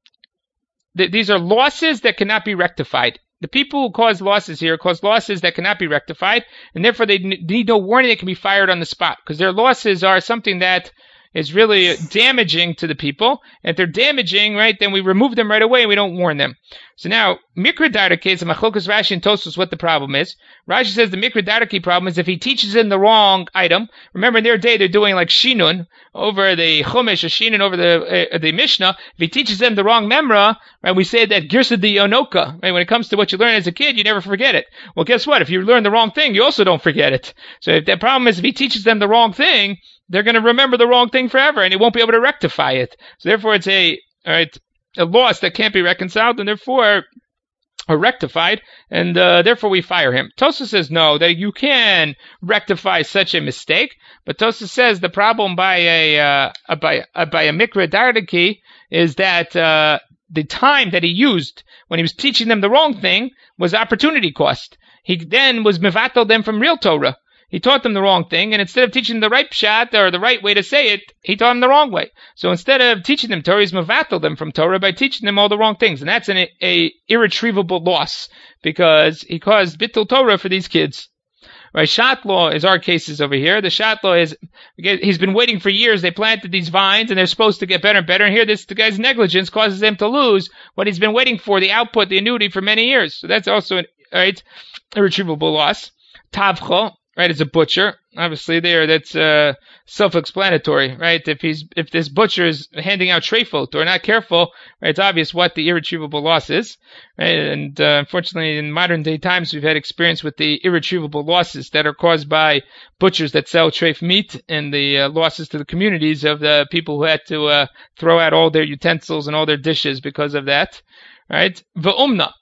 th- these are losses that cannot be rectified. The people who cause losses here cause losses that cannot be rectified, and therefore they n- need no warning. They can be fired on the spot, because their losses are something that is really damaging to the people. And if they're damaging, right, then we remove them right away and we don't warn them. So now, Mikra Darduki is a Machlokas Rashi and Tosfos what the problem is. Rashi says the Mikra Darduki problem is if he teaches in the wrong item. Remember, in their day, they're doing like Shinun over the Chumash, or Shinun over the uh, the Mishnah. If he teaches them the wrong Memra, right, we say that Girsa de Yonoka, right, when it comes to what you learn as a kid, you never forget it. Well, guess what? If you learn the wrong thing, you also don't forget it. So if the problem is if he teaches them the wrong thing, they're going to remember the wrong thing forever, and he won't be able to rectify it. So therefore, it's a, all right, a loss that can't be reconciled, and therefore, or rectified, and uh, therefore we fire him. Tosfos says no, that you can rectify such a mistake, but Tosfos says the problem by a, uh, a by a, by a Mikra Darduki is that uh, the time that he used when he was teaching them the wrong thing was opportunity cost. He then was mevatel them from real Torah. He taught them the wrong thing, and instead of teaching them the right pshat, or the right way to say it, he taught them the wrong way. So instead of teaching them Torah, he's mevatel them from Torah by teaching them all the wrong things. And that's an a irretrievable loss, because he caused bittul Torah for these kids. Right, Shatlo is our cases over here. The Shatlo is, he's been waiting for years. They planted these vines, and they're supposed to get better and better. And here, this the guy's negligence causes them to lose what he's been waiting for, the output, the annuity for many years. So that's also an, right, irretrievable loss. Tavcho, right, is a butcher. Obviously, there that's uh, self-explanatory, right? If he's if this butcher is handing out treifot or not careful, right, it's obvious what the irretrievable loss is. Right? And uh, unfortunately, in modern day times, we've had experience with the irretrievable losses that are caused by butchers that sell treif meat, and the uh, losses to the communities of the people who had to uh, throw out all their utensils and all their dishes because of that. Right? V'umna.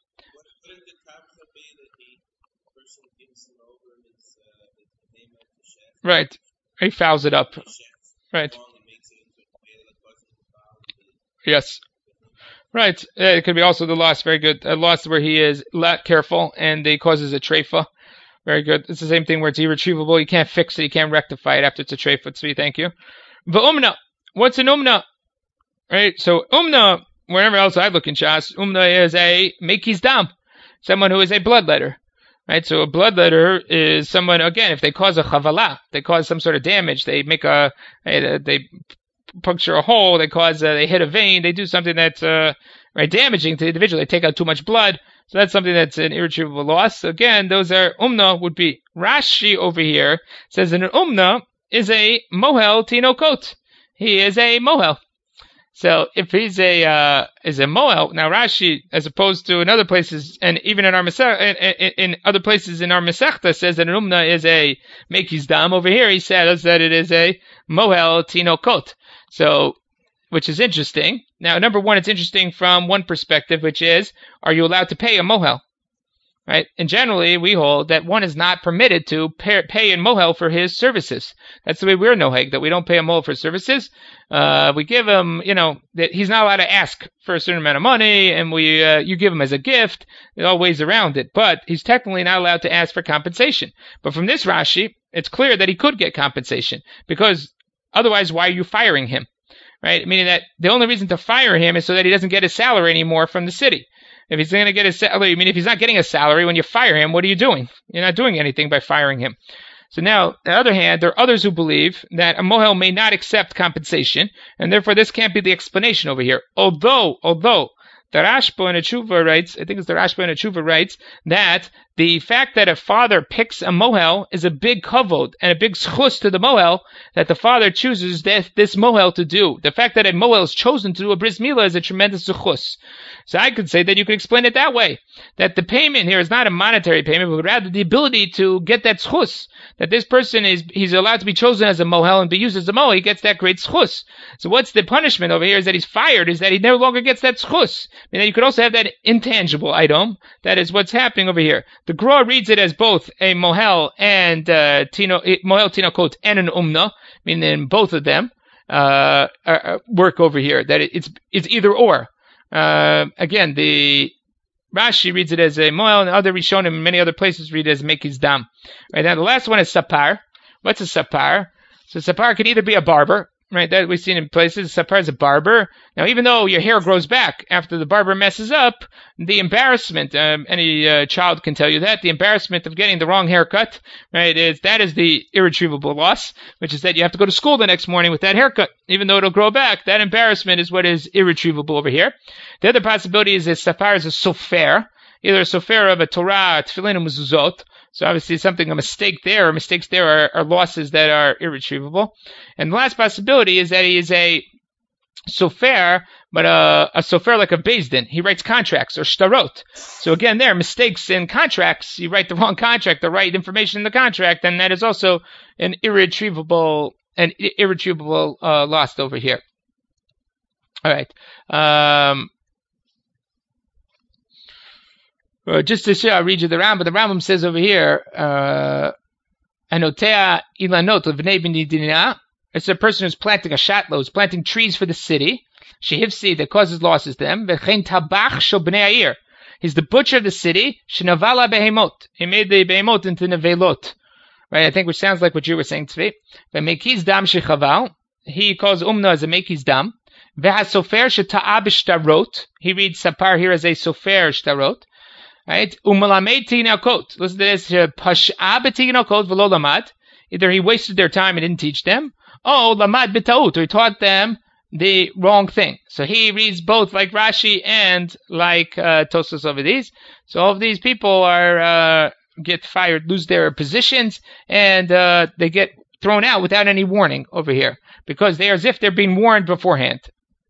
Right. He fouls it up. Right. Yes. Right. It could be also the loss. Very good. A loss where he is not careful and he causes a treifa. Very good. It's the same thing where it's irretrievable. You can't fix it. You can't rectify it after it's a treifa. So thank you. V'umna. What's an umna? Right. So umna, wherever else I look in Shas, umna is a mekis dam. Someone who is a bloodletter. Right, so a bloodletter is someone, again, if they cause a chavala, they cause some sort of damage, they make a, they puncture a hole, they cause, a, they hit a vein, they do something that's, uh, right, damaging to the individual, they take out too much blood, so that's something that's an irretrievable loss. So again, those are, umna would be, Rashi over here says that an umna is a mohel tinokot. He is a mohel. So if he's a uh, is a Moel, now Rashi, as opposed to in other places, and even in our Masech, in, in, in other places in our Masechta, says that an Umna is a Mekis Dam. Over here, he says that it is a Moel Tinokot. So, which is interesting. Now, number one, it's interesting from one perspective, which is, are you allowed to pay a Mohel? Right? And generally, we hold that one is not permitted to pay, pay in mohel for his services. That's the way we're noheg, that we don't pay a mohel for services. Uh, we give him, you know, that he's not allowed to ask for a certain amount of money, and we, uh, you give him as a gift. There are ways around it, but he's technically not allowed to ask for compensation. But from this Rashi, it's clear that he could get compensation, because otherwise, why are you firing him? Right? Meaning that the only reason to fire him is so that he doesn't get his salary anymore from the city. If he's going to get a salary, I mean, if he's not getting a salary, when you fire him, what are you doing? You're not doing anything by firing him. So now, on the other hand, there are others who believe that a mohel may not accept compensation, and therefore this can't be the explanation over here. Although, although, the Rashba and Achuva writes, I think it's the Rashba and Achuva writes, that the fact that a father picks a mohel is a big kavod and a big schus to the mohel that the father chooses this, this mohel to do. The fact that a mohel is chosen to do a bris milah is a tremendous schus. So I could say that you could explain it that way, that the payment here is not a monetary payment, but rather the ability to get that schus, that this person is, he's allowed to be chosen as a mohel and be used as a mohel, he gets that great schus. So what's the punishment over here is that he's fired, is that he no longer gets that schus. I mean, you could also have that intangible item, that is what's happening over here. The Gra reads it as both a mohel and uh, tino, mohel tinokot and an umna, meaning both of them uh, are, work over here. That it, it's it's either or. Uh, again, the Rashi reads it as a mohel, and other Rishonim in many other places read it as mekis dam. Right now, the last one is sapar. What's a sapar? So sapar can either be a barber. Right, that we've seen in places. Sapar is a barber. Now, even though your hair grows back after the barber messes up, the embarrassment, um, any uh, child can tell you that, the embarrassment of getting the wrong haircut, right, is that is the irretrievable loss, which is that you have to go to school the next morning with that haircut. Even though it'll grow back, that embarrassment is what is irretrievable over here. The other possibility is that sapar is a sofer, either a sofer of a Torah, tefillin, or mezuzot. So obviously something, a mistake there, or mistakes there are, are losses that are irretrievable. And the last possibility is that he is a sofer, but a, a sofer like a Beis Din. He writes contracts, or shtarot. So again, there, mistakes in contracts, you write the wrong contract, the right information in the contract, and that is also an irretrievable, an irretrievable uh, loss over here. All right. Um... Uh, just to show, I'll read you the Rambam. The Rambam says over here, Anotea ilanot l'vnei b'nidina. It's a person who's planting a shatlo, who's planting trees for the city. Shehivsi, that causes losses to them. V'chein tabach shel bnei ha'ir. He's the butcher of the city. Shenavala behemot. He made the behemot into nevelot. Right, I think, which sounds like what you were saying, Tzvi. V'mekiz dam shechaval. He calls umna as a mekiz dam. V'hasofer sheta'a b'shtarot. He reads sapar here as a sofer shtarot. Right? Umalamed tinakot. Listen to this. Pash'a b'tinakot v'lo lamad. Either he wasted their time and didn't teach them, or lamad b'taut, or he taught them the wrong thing. So he reads both like Rashi and like uh, Tosfos over these. So all of these people are uh, get fired, lose their positions, and uh, they get thrown out without any warning over here, because they are as if they're being warned beforehand.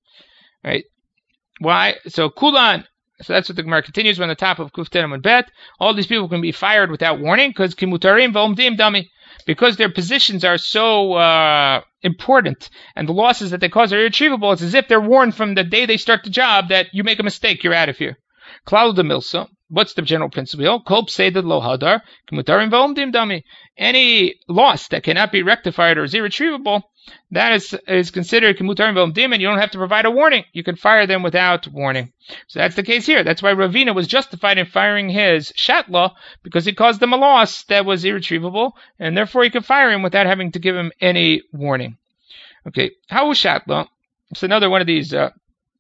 Right? Why? So Kulan. So that's what the Gemara continues. We're on the top of Kuf Tenem Bet. All these people can be fired without warning because kimutarim v'omdim dami, because their positions are so uh, important and the losses that they cause are irretrievable. It's as if they're warned from the day they start the job that you make a mistake, you're out of here. Klal de milsa. What's the general principle? Kol say that lo hadar kimutarim v'omdim dami. Any loss that cannot be rectified or is irretrievable, that is is considered kimutarim v'omdim, and you don't have to provide a warning. You can fire them without warning. So that's the case here. That's why Ravina was justified in firing his shatla, because he caused them a loss that was irretrievable, and therefore he could fire him without having to give him any warning. Okay, how was shatla? It's another one of these uh,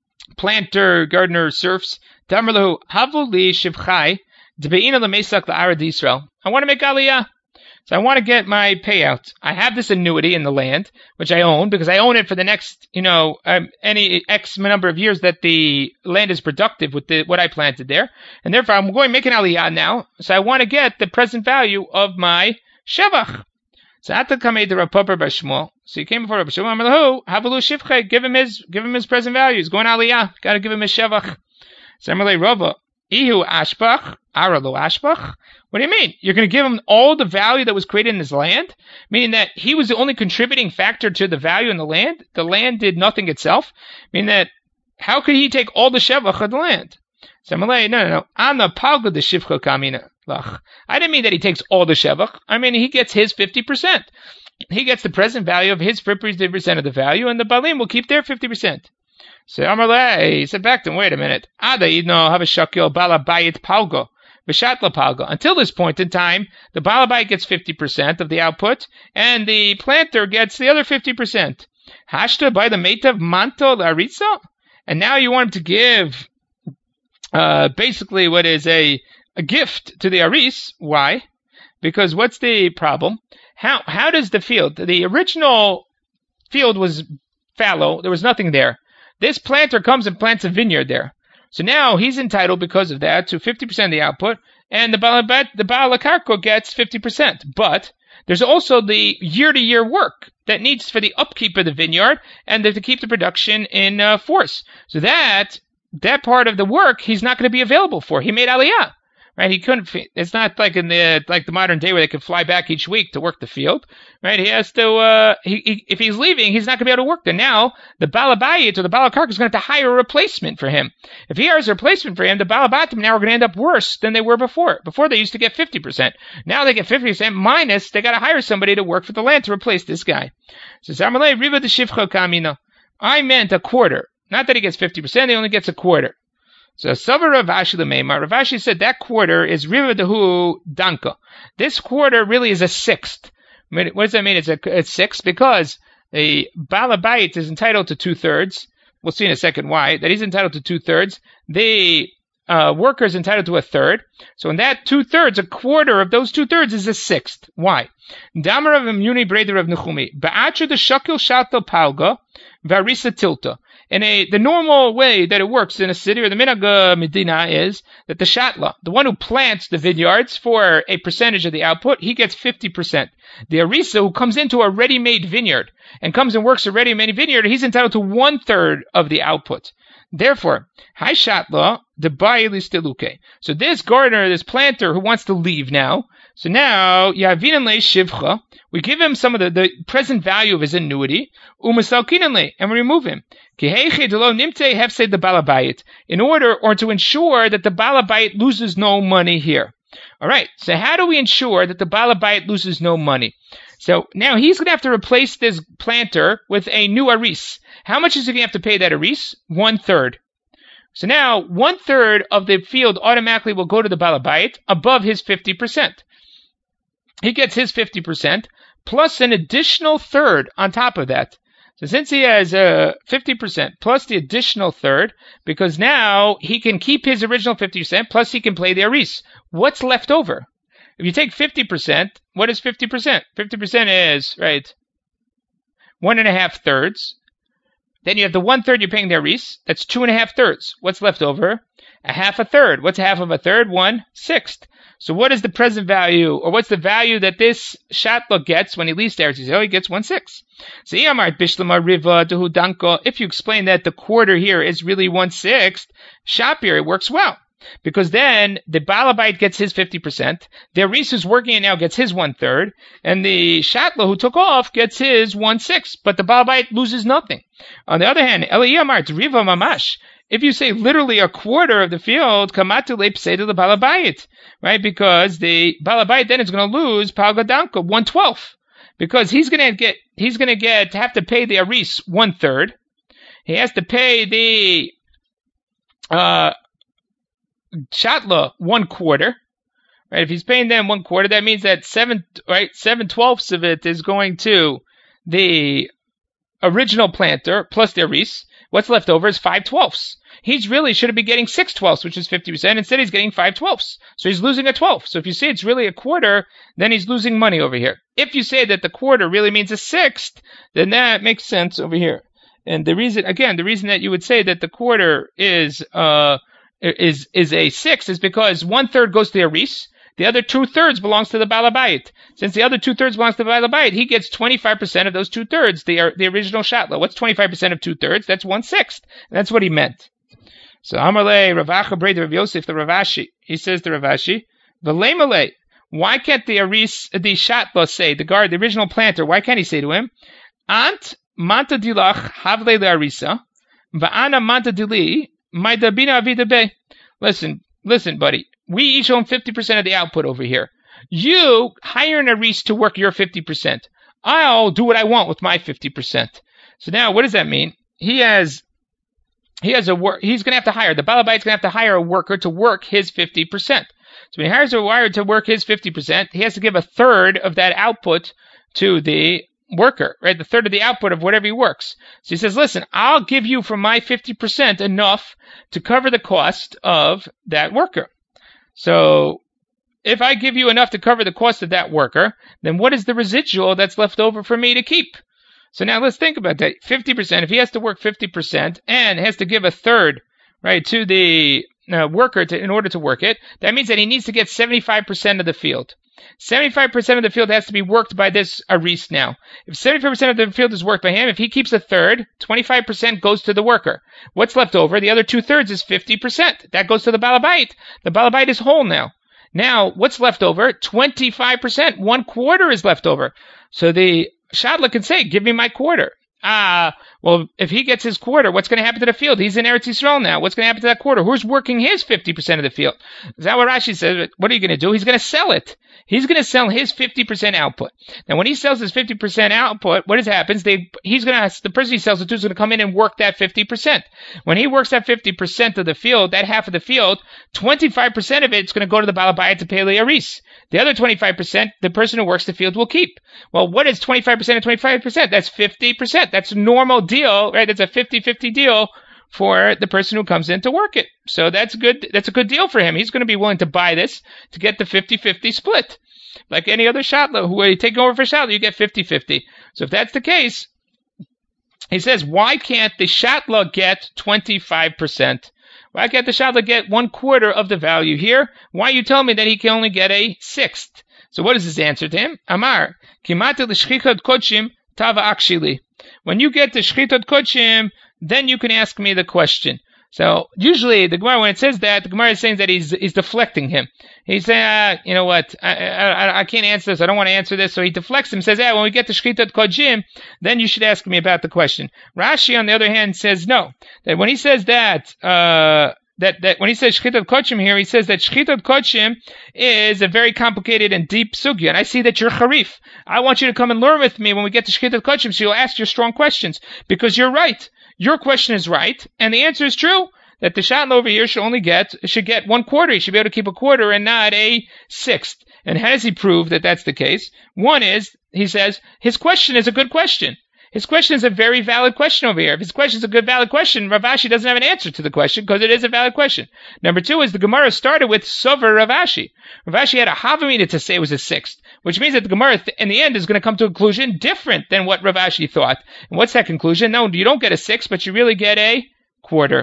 planter, gardener serfs. Damarlahu havuli shivchai dbeina lemesak la'arad Yisrael. I want to make aliyah. So I want to get my payout. I have this annuity in the land, which I own, because I own it for the next, you know, um, any X number of years that the land is productive with the, what I planted there. And therefore, I'm going to make an aliyah now. So I want to get the present value of my shevach. So Ata Kamei the Rav Papa bar Shmuel. So he came before Rav Shmuel. Amalahu Havalu Shivchei. Give him his give him his present value. He's going aliyah. Got to give him his shevach. So Amalei Rava Ihu Ashbach Aralu Ashbach. What do you mean? You're going to give him all the value that was created in his land, meaning that he was the only contributing factor to the value in the land. The land did nothing itself. Meaning that how could he take all the shevach of the land? So Amalei, no, no, no. Ana Palga the Shivcha Kamina. I didn't mean that he takes all the shevach. I mean he gets his fifty percent. He gets the present value of his fifty percent of the value, and the balim will keep their fifty percent. So Amalei, he said back to him, wait a minute. Ada idno have a shakil balabayit palgo, v'shatla palgo. Until this point in time, the balabayit gets fifty percent of the output, and the planter gets the other fifty percent. Hashta by the metav manto laritza, and now you want him to give, uh, basically what is a a gift to the aris. Why? Because what's the problem? How how does the field, the original field was fallow, there was nothing there. This planter comes and plants a vineyard there. So now he's entitled because of that to fifty percent of the output, and the Baal the Baal HaKarka gets fifty percent. But there's also the year-to-year work that needs for the upkeep of the vineyard and to keep the production in uh, force. So that that part of the work he's not going to be available for. He made aliyah. Right, he couldn't. It's not like in the like the modern day where they can fly back each week to work the field. Right, he has to. Uh, he, he if he's leaving, he's not going to be able to work there. Now the balabayit or the balakar is going to have to hire a replacement for him. If he hires a replacement for him, the balabatim now are going to end up worse than they were before. Before they used to get fifty percent. Now they get fifty percent minus. They got to hire somebody to work for the land to replace this guy. So Zamalei riva de shivcha kamina. I meant a quarter. Not that he gets fifty percent. He only gets a quarter. So Savar Rav Ashi L'meimar, Rav Ashi said that quarter is Riva Dehu Danka. This quarter really is a sixth. What does that mean? It's a it's six because the Balabayit is entitled to two thirds. We'll see in a second why. That he's entitled to two thirds. The uh, worker is entitled to a third. So in that two thirds, a quarter of those two thirds is a sixth. Why? Damar of Imuni Breder of Nechumi. Ba'acha the Shakil Shatel Palga Varisa Tilta. In a the normal way that it works in a city or the minhag medina is that the shatla, the one who plants the vineyards for a percentage of the output, he gets fifty percent. The arisa who comes into a ready-made vineyard and comes and works a ready-made vineyard, he's entitled to one third of the output. Therefore, hi shatla the ba'ilis deluke. So this gardener, this planter who wants to leave now, so now yavinan le shivcha, we give him some of the, the present value of his annuity, umasalkinan and we remove him. In order or to ensure that the Balabayit loses no money here. Alright, so how do we ensure that the Balabayit loses no money? So now he's going to have to replace this planter with a new aris. How much is he going to have to pay that aris? One third. So now one third of the field automatically will go to the Balabayit above his fifty percent. He gets his fifty percent plus an additional third on top of that. So since he has uh, fifty percent plus the additional third, because now he can keep his original fifty percent, plus he can play the aris. What's left over? If you take fifty percent, what is fifty percent? fifty percent is, right, one and a half thirds. Then you have the one third you're paying the aris. That's two and a half thirds. What's left over? A half a third. What's half of a third? One sixth. So what is the present value, or what's the value that this shatla gets when he leaves Eretz Yisrael? He gets one sixth. So if you explain that the quarter here is really one sixth, Shapir, it works well. Because then the Balabite gets his fifty percent, the Aris who's working it now gets his one third, and the Shatla who took off gets his one sixth, but the Balabite loses nothing. On the other hand, Eliyamar, Riva Mamash, if you say literally a quarter of the field, kamatu lepseda the Balabayit, right? Because the Balabayit then is going to lose Palgadanka, one twelfth. Because he's going to get, he's going to get, have to pay the Aris one third. He has to pay the, uh, Shatla one quarter. Right? If he's paying them one quarter, that means that seven, right, seven twelfths of it is going to the original planter plus the Aris. What's left over is five twelfths. He's really should be getting six twelfths, which is fifty percent. Instead, he's getting five twelfths. So he's losing a twelfth. So if you say it's really a quarter, then he's losing money over here. If you say that the quarter really means a sixth, then that makes sense over here. And the reason, again, the reason that you would say that the quarter is, uh, is, is a sixth is because one third goes to the Aris. The other two-thirds belongs to the Balabayit. Since the other two-thirds belongs to the Balabayit, he gets twenty-five percent of those two-thirds, the, the original Shatla. What's twenty-five percent of two-thirds? That's one-sixth. That's what he meant. So Amalei, Ravacha, Breda, Rav Yosef, the Ravashi. He says to Ravashi, V'leimalei, why can't the Aris, the Shatla say, the guard, the original planter, why can't he say to him, Ant manta dilach havle le'arisa, va'ana manta dili, my dabina avida be. Listen, listen, buddy. We each own fifty percent of the output over here. You hire an Aris to work your fifty percent. I'll do what I want with my fifty percent. So now, what does that mean? He has, he has a work, he's going to have to hire, the Balabayit's going to have to hire a worker to work his fifty percent. So when he hires a worker to work his fifty percent, he has to give a third of that output to the worker, right? The third of the output of whatever he works. So he says, listen, I'll give you from my fifty percent enough to cover the cost of that worker. So if I give you enough to cover the cost of that worker, then what is the residual that's left over for me to keep? So now let's think about that. fifty percent, if he has to work fifty percent and has to give a third, right, to the uh, worker to, in order to work it, that means that he needs to get seventy-five percent of the field. seventy-five percent of the field has to be worked by this Aris now. If seventy-five percent of the field is worked by him, if he keeps a third, twenty-five percent goes to the worker. What's left over? The other two-thirds is fifty percent. That goes to the Balabayit. The Balabayit is whole now. Now, what's left over? twenty-five percent. One quarter is left over. So the Shadla can say, give me my quarter. Ah, well, if he gets his quarter, what's going to happen to the field? He's in Eretz Yisrael now. What's going to happen to that quarter? Who's working his fifty percent of the field? Is that what Rashi says? What are you going to do? He's going to sell it. He's going to sell his fifty percent output. Now, when he sells his fifty percent output, what happens? They, he's going to, the person he sells it to is going to come in and work that fifty percent. When he works that fifty percent of the field, that half of the field, twenty-five percent of it is going to go to the Balabayit to pay the Aris. The other twenty-five percent, the person who works the field will keep. Well, what is twenty-five percent of twenty-five percent? That's fifty percent. That's a normal deal, right? That's a fifty-fifty deal for the person who comes in to work it. So that's good. That's a good deal for him. He's going to be willing to buy this to get the fifty-fifty split. Like any other Shatla, who you take over for Shatla, you get fifty-fifty. So if that's the case, he says, why can't the Shatla get twenty-five percent? Why can't the Shatla get one quarter of the value here? Why are you telling me that he can only get a sixth? So what is his answer to him? Amar, kimate l'shchichot kodshim tava akshili. When you get to shchitot kodshim, then you can ask me the question. So usually the Gemara, when it says that, the Gemara is saying that he's, he's deflecting him. He's saying, ah, you know what, I, I, I can't answer this, I don't want to answer this. So he deflects him, says, yeah, when we get to Shchitot Kodshim, then you should ask me about the question. Rashi, on the other hand, says no. That when he says that, uh, that, that when he says Shchitot Kodshim here, he says that Shchitot Kodshim is a very complicated and deep sugya. And I see that you're Harif. I want you to come and learn with me when we get to Shchitot Kodshim, so you'll ask your strong questions. Because you're right. Your question is right, and the answer is true, that the Shatla over here should only get, should get one quarter. He should be able to keep a quarter and not a sixth. And how does he prove that that's the case? One is, he says, his question is a good question. His question is a very valid question over here. If his question is a good valid question, Rav Ashi doesn't have an answer to the question because it is a valid question. Number two is the Gemara started with Sover Rav Ashi. Rav Ashi had a Havamina to say it was a sixth, which means that the Gemara in the end is going to come to a conclusion different than what Rav Ashi thought. And what's that conclusion? No, you don't get a sixth, but you really get a quarter.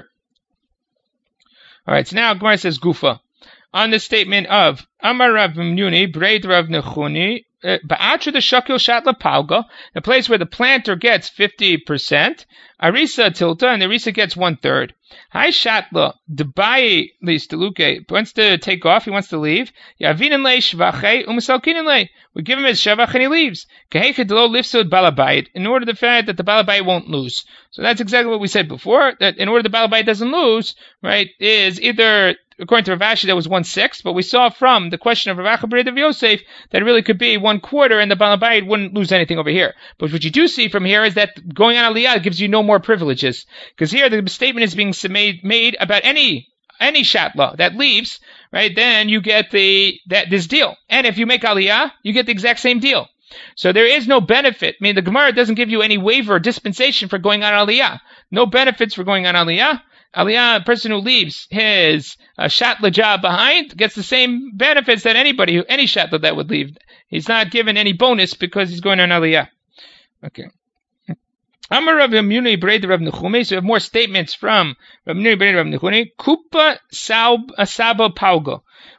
All right, so now Gemara says Gufa. On the statement of Amar Rav Mnuni, Breid Rav Nechuni, Ba'atra the Shakil Shatla Palga, the place where the planter gets fifty percent, Arisa Tilta, and the Arisa gets one third. Hi Shatla, Debai Listeluke, wants to take off, he wants to leave. Yavinin le Shvache, Umasalkinin le. We give him his Shavach and he leaves. Kahekadlo lifsod Balabayit, in order to find that the Balabayit won't lose. So that's exactly what we said before, that in order the Balabayit doesn't lose, right, is either, according to Rav Ashi, that was one sixth, but we saw from the question of Rav Acha of Yosef that it really could be one quarter, and the Balabayit wouldn't lose anything over here. But what you do see from here is that going on Aliyah gives you no more privileges, because here the statement is being made made about any any Shatla that leaves, right? Then you get the that this deal, and if you make Aliyah, you get the exact same deal. So there is no benefit. I mean, the Gemara doesn't give you any waiver or dispensation for going on Aliyah. No benefits for going on Aliyah. Aliyah, a person who leaves his uh, Shatla job behind, gets the same benefits that anybody, who any Shatla that would leave. He's not given any bonus because he's going on Aliyah. Okay. Amar Rav Mnuni Breid Rav Nechumi. So we have more statements from Rav Mnuni Breid Rav Nechumi. Kupa Saba Paugo.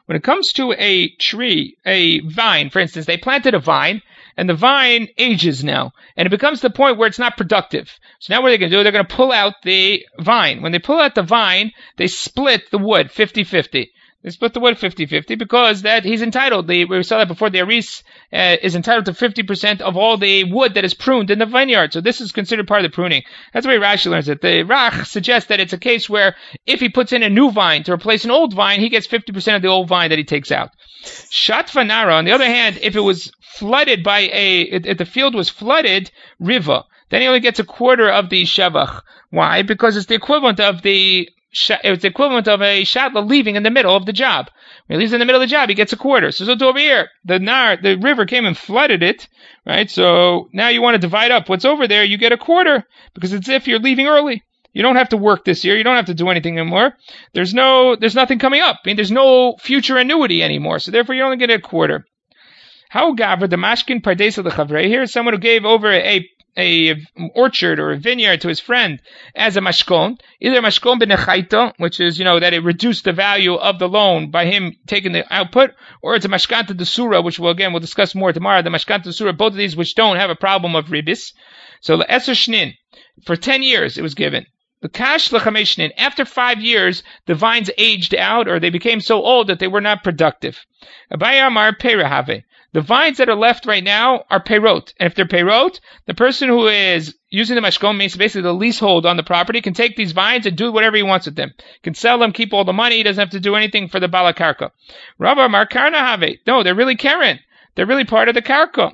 when it comes to a tree, a vine, for instance, they planted a vine, and the vine ages now, and it becomes the point where it's not productive. So now what are they going to do? They're going to pull out the vine. When they pull out the vine, they split the wood fifty-fifty. They split the wood fifty-fifty because that he's entitled. The, we saw that before. The aris uh, is entitled to fifty percent of all the wood that is pruned in the vineyard. So this is considered part of the pruning. That's the way Rashi learns it. The Rach suggests that it's a case where if he puts in a new vine to replace an old vine, he gets fifty percent of the old vine that he takes out. Shatvanara, on the other hand, if it was flooded by a, if the field was flooded, riva, then he only gets a quarter of the shevach. Why? Because it's the equivalent of the It's the equivalent of a shatla leaving in the middle of the job. When he leaves in the middle of the job, he gets a quarter. So, so over here, the nar, the river came and flooded it, right? So now you want to divide up what's over there. You get a quarter because it's if you're leaving early. You don't have to work this year. You don't have to do anything anymore. There's no, there's nothing coming up. I mean, there's no future annuity anymore. So therefore, you only get a quarter. How gaver the mashkin pardesa lechavre? Here is someone who gave over a a orchard or a vineyard to his friend as a mashkon, either mashkon b'nechaita, which is, you know, that it reduced the value of the loan by him taking the output, or it's a mashkanta d'sura, which we'll, again, we'll discuss more tomorrow, the mashkanta d'sura, both of these which don't have a problem of ribis. So, l'eser shnin, for ten years it was given. The kash l'chamesh shnin, after five years, the vines aged out, or they became so old that they were not productive. Abaye amar perahave. The vines that are left right now are peirot. And if they're peirot, the person who is using the mashkon, means basically the leasehold on the property, can take these vines and do whatever he wants with them. Can sell them, keep all the money. He doesn't have to do anything for the balakarka. Rabba amar karna have. No, they're really karen. They're really part of the karka.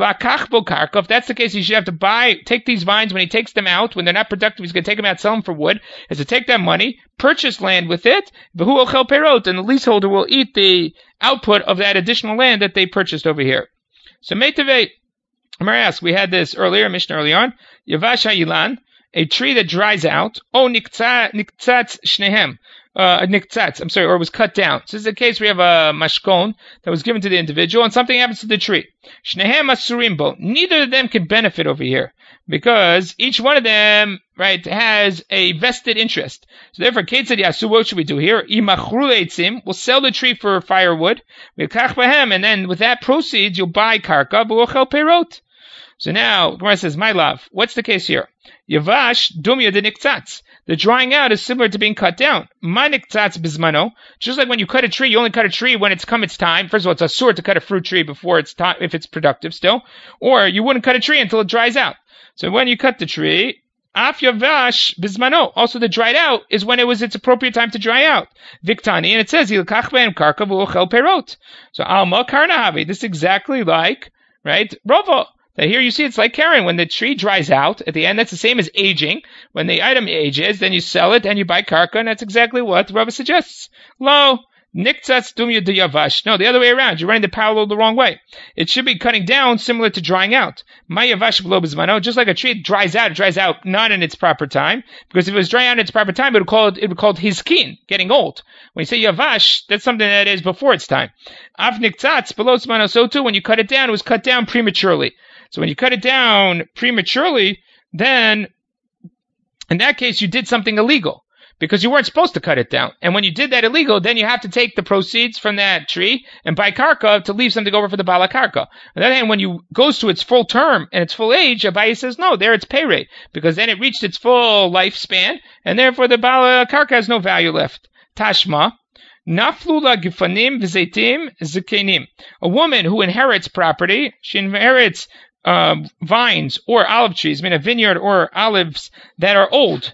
If that's the case, he should have to buy, take these vines when he takes them out. When they're not productive, he's going to take them out, sell them for wood. Is to take that money, purchase land with it, and the leaseholder will eat the output of that additional land that they purchased over here. So, Meitave, I'm going to ask, we had this earlier, Mishnah early on, Yavash ha'ilan, a tree that dries out, oh, niktzatz shnehem, uh, niktzatz, I'm sorry, or was cut down. So this is a case where we have a mashkon that was given to the individual, and something happens to the tree. Shnehem asurimbo, neither of them can benefit over here, because each one of them, right, has a vested interest. So therefore, Ketzad Yasu, what should we do here? Imachru eitzim, we'll sell the tree for firewood, v'kach bahem, and then with that proceeds, you'll buy karka, v'ochel perot. So now, Gemara says, my love, what's the case here? Yavash dumya de niktzatz. The drying out is similar to being cut down. Ma niktzatz bizmano. Just like when you cut a tree, you only cut a tree when it's come its time. First of all, it's asur to cut a fruit tree before it's time, if it's productive still. Or you wouldn't cut a tree until it dries out. So when you cut the tree, af yavash bizmano. Also, the dried out is when it was its appropriate time to dry out. Viktani, and it says, yilkach be'em karka v'ochel perot. So alma karnahavi. This is exactly like, right, Rava. Now here you see it's like Karen. When the tree dries out, at the end, that's the same as aging. When the item ages, then you sell it and you buy karka, and that's exactly what Rava suggests. Lo, niktzatz dumya de yavash. No, the other way around. You're running the parallel the wrong way. It should be cutting down, similar to drying out. My yavash v'lo b'zmano, just like a tree it dries out, it dries out not in its proper time. Because if it was drying out in its proper time, it would call it, it would call it hiskin, getting old. When you say yavash, that's something that is before its time. Av niktzatz below b'zmano, so too, when you cut it down, it was cut down prematurely. So when you cut it down prematurely, then in that case you did something illegal because you weren't supposed to cut it down. And when you did that illegal, then you have to take the proceeds from that tree and buy karka to leave something over for the bala karka. On the other hand, when you goes to its full term and its full age, Abaye says no, there it's pay rate because then it reached its full lifespan and therefore the bala karka has no value left. Tashma. Naflula gifanim v'zeitim zikenim. A woman who inherits property, she inherits Uh, vines or olive trees, I mean a vineyard or olives that are old.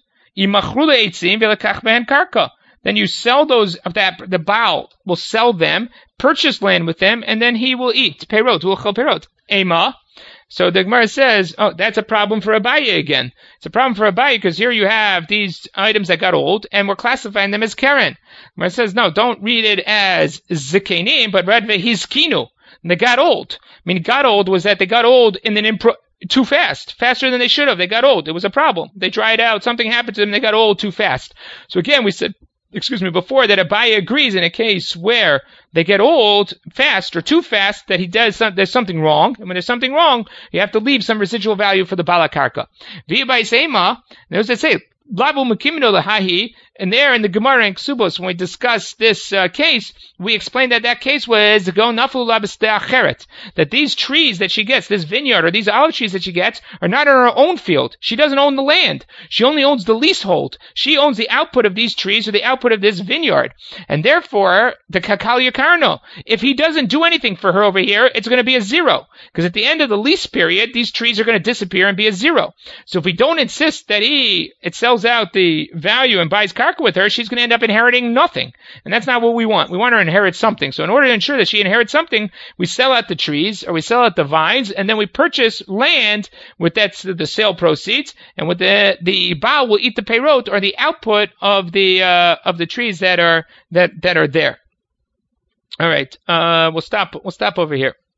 Then you sell those of that, the Baal will sell them, purchase land with them, and then he will eat. Perot, will perot. Ema. So the Gemara says, oh, that's a problem for Abaye again. It's a problem for Abaye because here you have these items that got old, and we're classifying them as Karen. The Gemara says, no, don't read it as Zikenim, but rather Hizkinu. And they got old. I mean, got old was that they got old in an impro- too fast, faster than they should have. They got old. It was a problem. They dried out. Something happened to them. They got old too fast. So again, we said, excuse me, before that Abaye agrees in a case where they get old fast or too fast that he does some, there's something wrong. And when there's something wrong, you have to leave some residual value for the balakarka. V'yabai seima, those that say, Lavu Mekimino Lahahi, and there in the Gemara in Ksubos, when we discuss this uh, case, we explained that that case was Go Nafu Labistacheret, that these trees that she gets, this vineyard or these olive trees that she gets, are not on her own field. She doesn't own the land. She only owns the leasehold. She owns the output of these trees or the output of this vineyard. And therefore, the Kakal Yakarno, if he doesn't do anything for her over here, it's going to be a zero. Because at the end of the lease period, these trees are going to disappear and be a zero. So if we don't insist that he, it sells out the value and buys karka with her, she's going to end up inheriting nothing. And that's not what we want. We want her to inherit something. So in order to ensure that she inherits something, we sell out the trees or we sell out the vines, and then we purchase land with that's the sale proceeds, and with the the Baal will eat the peirot or the output of the uh, of the trees that are that that are there. All right, uh, we'll stop. We'll stop over here.